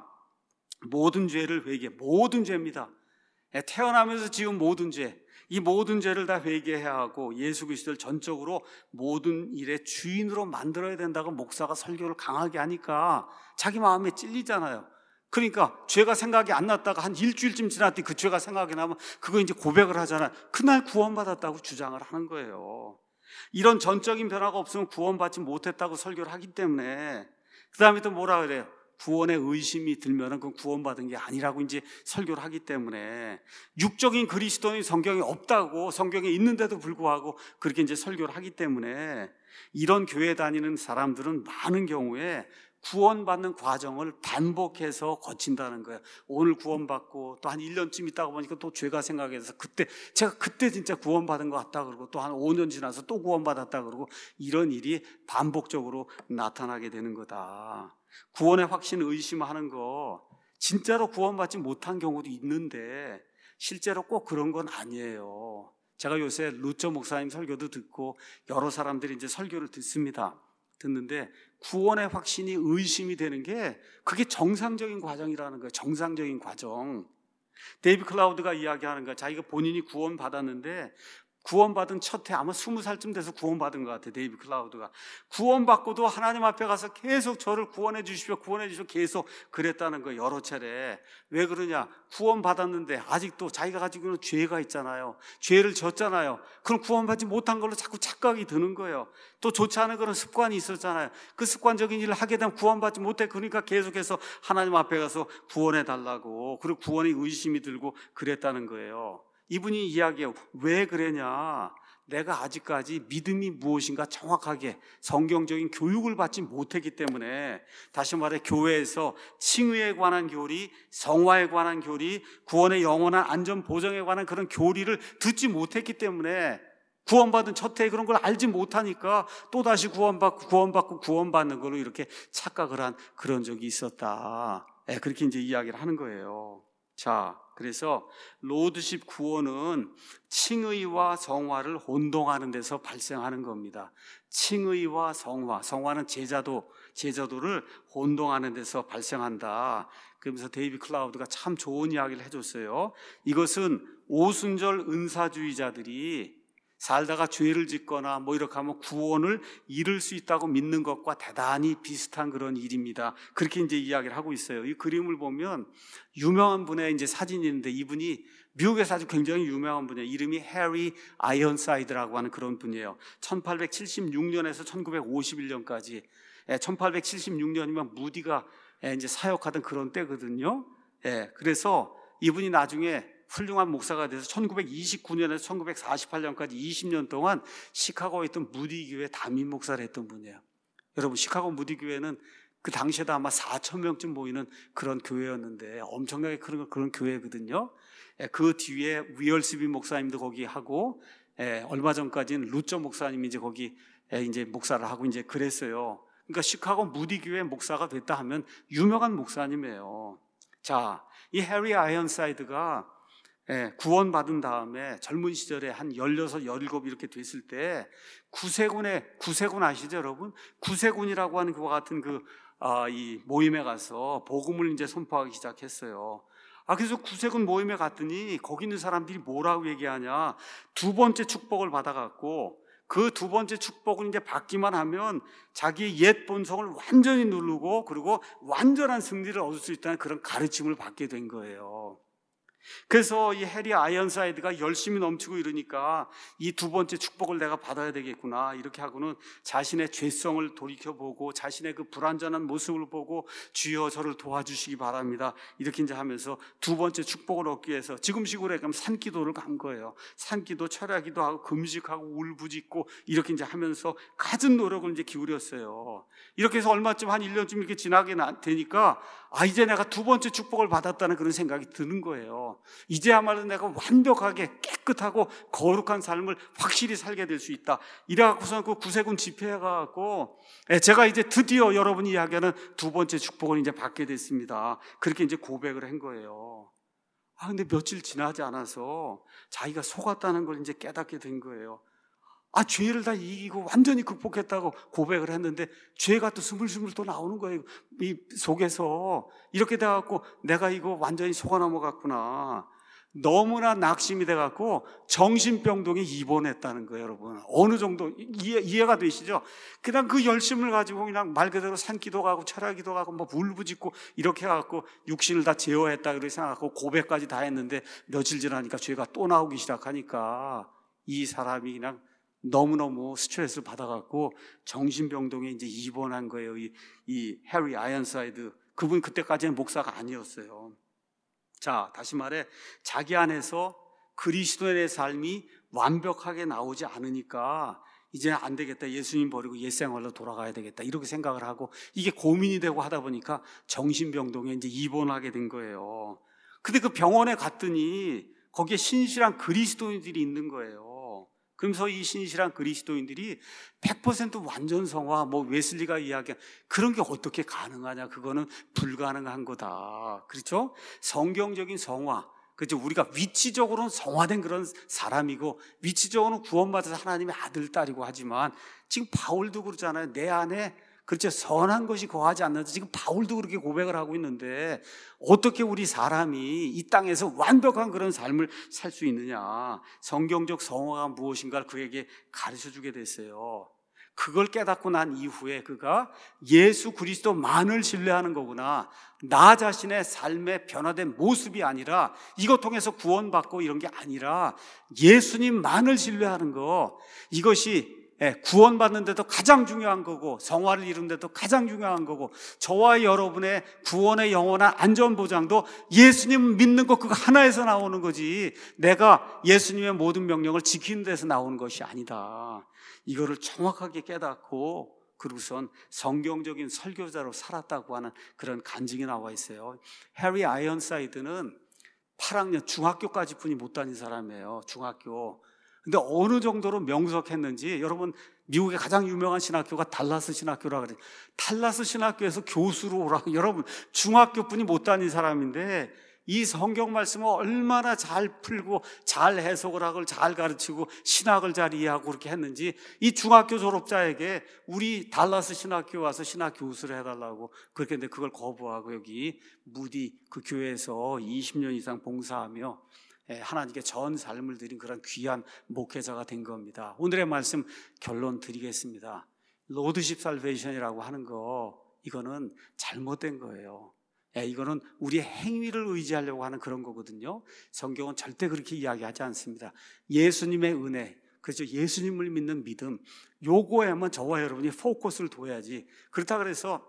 Speaker 1: 모든 죄를 회개, 모든 죄입니다. 예, 태어나면서 지은 모든 죄, 이 모든 죄를 다 회개해야 하고 예수 그리스도를 전적으로 모든 일의 주인으로 만들어야 된다고 목사가 설교를 강하게 하니까 자기 마음에 찔리잖아요. 그러니까 죄가 생각이 안 났다가 한 일주일쯤 지났더니 그 죄가 생각이 나면 그거 이제 고백을 하잖아요. 그날 구원받았다고 주장을 하는 거예요. 이런 전적인 변화가 없으면 구원받지 못했다고 설교를 하기 때문에 그 다음에 또 뭐라 그래요? 구원의 의심이 들면은 그건 구원받은 게 아니라고 이제 설교를 하기 때문에 육적인 그리스도인 성경에 없다고 성경에 있는데도 불구하고 그렇게 이제 설교를 하기 때문에 이런 교회 다니는 사람들은 많은 경우에 구원받는 과정을 반복해서 거친다는 거예요. 오늘 구원받고 또 한 일 년쯤 있다가 보니까 또 죄가 생각해서 그때 제가 그때 진짜 구원받은 것 같다 그러고 또 한 오 년 지나서 또 구원받았다 그러고 이런 일이 반복적으로 나타나게 되는 거다. 구원의 확신 의심하는 거 진짜로 구원받지 못한 경우도 있는데 실제로 꼭 그런 건 아니에요. 제가 요새 루처 목사님 설교도 듣고 여러 사람들이 이제 설교를 듣습니다. 듣는데 구원의 확신이 의심이 되는 게 그게 정상적인 과정이라는 거예요. 정상적인 과정. 데이비 클라우드가 이야기하는 거야. 자기가 본인이 구원받았는데 구원받은 첫 해 아마 스무 살쯤 돼서 구원받은 것 같아요. 데이비 클라우드가 구원받고도 하나님 앞에 가서 계속 저를 구원해 주십시오 구원해 주십시오 계속 그랬다는 거예요. 여러 차례. 왜 그러냐? 구원받았는데 아직도 자기가 가지고 있는 죄가 있잖아요. 죄를 졌잖아요. 그럼 구원받지 못한 걸로 자꾸 착각이 드는 거예요. 또 좋지 않은 그런 습관이 있었잖아요. 그 습관적인 일을 하게 되면 구원받지 못해. 그러니까 계속해서 하나님 앞에 가서 구원해 달라고, 그리고 구원의 의심이 들고 그랬다는 거예요. 이분이 이야기해요. 왜 그러냐? 내가 아직까지 믿음이 무엇인가 정확하게 성경적인 교육을 받지 못했기 때문에, 다시 말해 교회에서 칭의에 관한 교리, 성화에 관한 교리, 구원의 영원한 안전 보장에 관한 그런 교리를 듣지 못했기 때문에 구원받은 첫 해에 그런 걸 알지 못하니까 또다시 구원받고 구원받고 구원받는 걸로 이렇게 착각을 한 그런 적이 있었다. 네, 그렇게 이제 이야기를 하는 거예요. 자, 그래서 로드십 구원은 칭의와 성화를 혼동하는 데서 발생하는 겁니다. 칭의와 성화, 성화는 제자도, 제자도를 혼동하는 데서 발생한다. 그러면서 데이비 클라우드가 참 좋은 이야기를 해줬어요. 이것은 오순절 은사주의자들이 살다가 죄를 짓거나 뭐 이렇게 하면 구원을 잃을 수 있다고 믿는 것과 대단히 비슷한 그런 일입니다. 그렇게 이제 이야기를 하고 있어요. 이 그림을 보면 유명한 분의 이제 사진이 있는데, 이분이 미국에서 아주 굉장히 유명한 분이에요. 이름이 해리 아이언사이드라고 하는 그런 분이에요. 천팔백칠십육 년에서 천구백오십일 년까지, 천팔백칠십육 년이면 무디가 이제 사역하던 그런 때거든요. 그래서 이분이 나중에 훌륭한 목사가 돼서 천구백이십구 년에서 천구백사십팔 년까지 이십 년 동안 시카고에 있던 무디 교회 담임 목사를 했던 분이에요. 여러분, 시카고 무디 교회는 그 당시에도 아마 사천 명쯤 모이는 그런 교회였는데 엄청나게 그런, 그런 교회거든요. 그 뒤에 위얼스비 목사님도 거기 하고, 얼마 전까지는 루처 목사님이 이제 거기 이제 목사를 하고 이제 그랬어요. 그러니까 시카고 무디 교회 목사가 됐다 하면 유명한 목사님이에요. 자, 이 해리 아이언사이드가 예, 구원받은 다음에 젊은 시절에 한 열여섯, 열일곱 이렇게 됐을 때 구세군에, 구세군 아시죠 여러분? 구세군이라고 하는 그와 같은 그, 아, 이 모임에 가서 복음을 이제 선포하기 시작했어요. 아, 그래서 구세군 모임에 갔더니 거기 있는 사람들이 뭐라고 얘기하냐? 두 번째 축복을 받아갖고 그 두 번째 축복을 이제 받기만 하면 자기의 옛 본성을 완전히 누르고 그리고 완전한 승리를 얻을 수 있다는 그런 가르침을 받게 된 거예요. 그래서 이 해리 아이언사이드가 열심히 넘치고 이러니까 이 두 번째 축복을 내가 받아야 되겠구나, 이렇게 하고는 자신의 죄성을 돌이켜보고 자신의 그 불완전한 모습을 보고 주여 저를 도와주시기 바랍니다, 이렇게 이제 하면서 두 번째 축복을 얻기 위해서 지금식으로 얘기하면 산기도를 간 거예요. 산기도, 철야기도 하고 금식하고 울부짖고 이렇게 이제 하면서 갖은 노력을 이제 기울였어요. 이렇게 해서 얼마쯤 한 일 년쯤 이렇게 지나게 되니까 아, 이제 내가 두 번째 축복을 받았다는 그런 생각이 드는 거예요. 이제야말로 내가 완벽하게 깨끗하고 거룩한 삶을 확실히 살게 될 수 있다. 이래갖고서 그 구세군 집회해갖고 제가 이제 드디어 여러분이 이야기하는 두 번째 축복을 이제 받게 됐습니다. 그렇게 이제 고백을 한 거예요. 아, 근데 며칠 지나지 않아서 자기가 속았다는 걸 이제 깨닫게 된 거예요. 아, 죄를 다 이기고 완전히 극복했다고 고백을 했는데 죄가 또 스물스물 또 나오는 거예요. 이 속에서 이렇게 돼갖고 내가 이거 완전히 속아 넘어갔구나. 너무나 낙심이 돼갖고 정신병동에 입원했다는 거예요, 여러분. 어느 정도 이해, 이해가 되시죠? 그냥 그 열심을 가지고 그냥 말 그대로 산기도 가고 철야기도 가고 뭐 울부짖고 이렇게 해갖고 육신을 다 제어했다 그렇게 생각하고 고백까지 다 했는데 며칠 지나니까 죄가 또 나오기 시작하니까 이 사람이 그냥 너무너무 스트레스를 받아갖고 정신병동에 이제 입원한 거예요. 이, 이 해리 아이언사이드. 그분 그때까지는 목사가 아니었어요. 자, 다시 말해 자기 안에서 그리스도인의 삶이 완벽하게 나오지 않으니까 이제 안 되겠다, 예수님 버리고 옛생활로 돌아가야 되겠다, 이렇게 생각을 하고 이게 고민이 되고 하다 보니까 정신병동에 이제 입원하게 된 거예요. 근데 그 병원에 갔더니 거기에 신실한 그리스도인들이 있는 거예요. 그러면서 이 신실한 그리스도인들이 백 퍼센트 완전 성화, 뭐 웨슬리가 이야기한 그런 게 어떻게 가능하냐, 그거는 불가능한 거다. 그렇죠? 성경적인 성화, 그렇죠? 우리가 위치적으로는 성화된 그런 사람이고 위치적으로는 구원받아서 하나님의 아들, 딸이고 하지만 지금 바울도 그러잖아요. 내 안에 그렇죠, 선한 것이 거하지 않는다. 지금 바울도 그렇게 고백을 하고 있는데 어떻게 우리 사람이 이 땅에서 완벽한 그런 삶을 살 수 있느냐, 성경적 성화가 무엇인가를 그에게 가르쳐주게 됐어요. 그걸 깨닫고 난 이후에 그가 예수 그리스도만을 신뢰하는 거구나, 나 자신의 삶의 변화된 모습이 아니라 이것 통해서 구원받고 이런 게 아니라 예수님만을 신뢰하는 거, 이것이 구원받는 데도 가장 중요한 거고 성화를 이루는 데도 가장 중요한 거고 저와 여러분의 구원의 영원한 안전보장도 예수님 믿는 것 그거 하나에서 나오는 거지 내가 예수님의 모든 명령을 지키는 데서 나오는 것이 아니다. 이거를 정확하게 깨닫고 그러고선 성경적인 설교자로 살았다고 하는 그런 간증이 나와 있어요. 해리 아이언사이드는 팔 학년 중학교까지 뿐이 못 다닌 사람이에요. 중학교. 근데 어느 정도로 명석했는지, 여러분 미국의 가장 유명한 신학교가 달라스 신학교라고 그래요. 달라스 신학교에서 교수로 오라고. 여러분 중학교뿐이 못 다닌 사람인데 이 성경 말씀을 얼마나 잘 풀고 잘 해석을 하고 잘 가르치고 신학을 잘 이해하고 그렇게 했는지 이 중학교 졸업자에게 우리 달라스 신학교 와서 신학 교수를 해달라고 그렇게 했는데 그걸 거부하고 여기 무디 그 교회에서 이십 년 이상 봉사하며 하나님께 전 삶을 드린 그런 귀한 목회자가 된 겁니다. 오늘의 말씀 결론 드리겠습니다. 로드십 살베이션이라고 하는 거, 이거는 잘못된 거예요. 이거는 우리의 행위를 의지하려고 하는 그런 거거든요. 성경은 절대 그렇게 이야기하지 않습니다. 예수님의 은혜, 그렇죠, 예수님을 믿는 믿음, 요거에만 저와 여러분이 포커스를 둬야지. 그렇다 그래서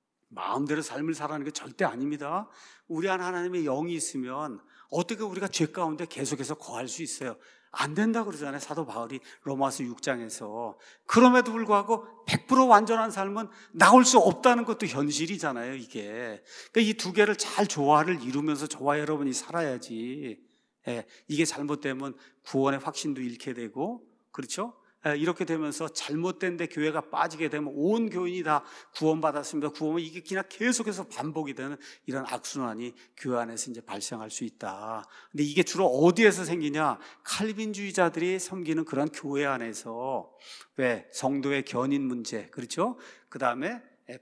Speaker 1: 마음대로 삶을 살아가는 게 절대 아닙니다. 우리 안에 하나님의 영이 있으면 어떻게 우리가 죄 가운데 계속해서 거할 수 있어요? 안 된다 그러잖아요, 사도 바울이 로마서 육 장에서. 그럼에도 불구하고 백 퍼센트 완전한 삶은 나올 수 없다는 것도 현실이잖아요, 이게. 그러니까 이 두 개를 잘 조화를 이루면서 저와 여러분이 살아야지. 예, 이게 잘못되면 구원의 확신도 잃게 되고, 그렇죠? 이렇게 되면서 잘못된 데 교회가 빠지게 되면 온 교인이 다 구원받았습니다, 구원은 이게 그냥 계속해서 반복이 되는 이런 악순환이 교회 안에서 이제 발생할 수 있다. 근데 이게 주로 어디에서 생기냐? 칼빈주의자들이 섬기는 그런 교회 안에서. 왜? 성도의 견인 문제, 그렇죠? 그 다음에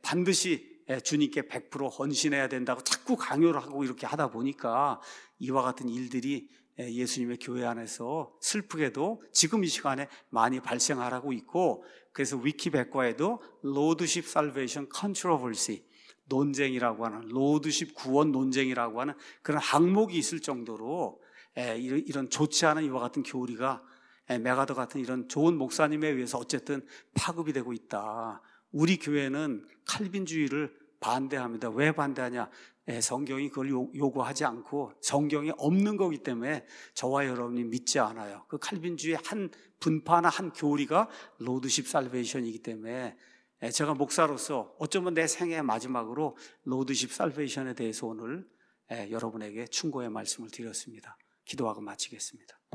Speaker 1: 반드시 주님께 백 퍼센트 헌신해야 된다고 자꾸 강요를 하고 이렇게 하다 보니까 이와 같은 일들이 예수님의 교회 안에서 슬프게도 지금 이 시간에 많이 발생하고 있고, 그래서 위키백과에도 로드십 살베이션 컨트로버시, 논쟁이라고 하는, 로드십 구원 논쟁이라고 하는 그런 항목이 있을 정도로 에, 이런 좋지 않은 이와 같은 교리가 메가더 같은 이런 좋은 목사님에 의해서 어쨌든 파급이 되고 있다. 우리 교회는 칼빈주의를 반대합니다. 왜 반대하냐? 성경이 그걸 요구하지 않고 성경에 없는 거기 때문에 저와 여러분이 믿지 않아요. 그 칼빈주의의 한 분파나 한 교리가 로드십 살베이션이기 때문에 제가 목사로서 어쩌면 내 생애 마지막으로 로드십 살베이션에 대해서 오늘 여러분에게 충고의 말씀을 드렸습니다. 기도하고 마치겠습니다.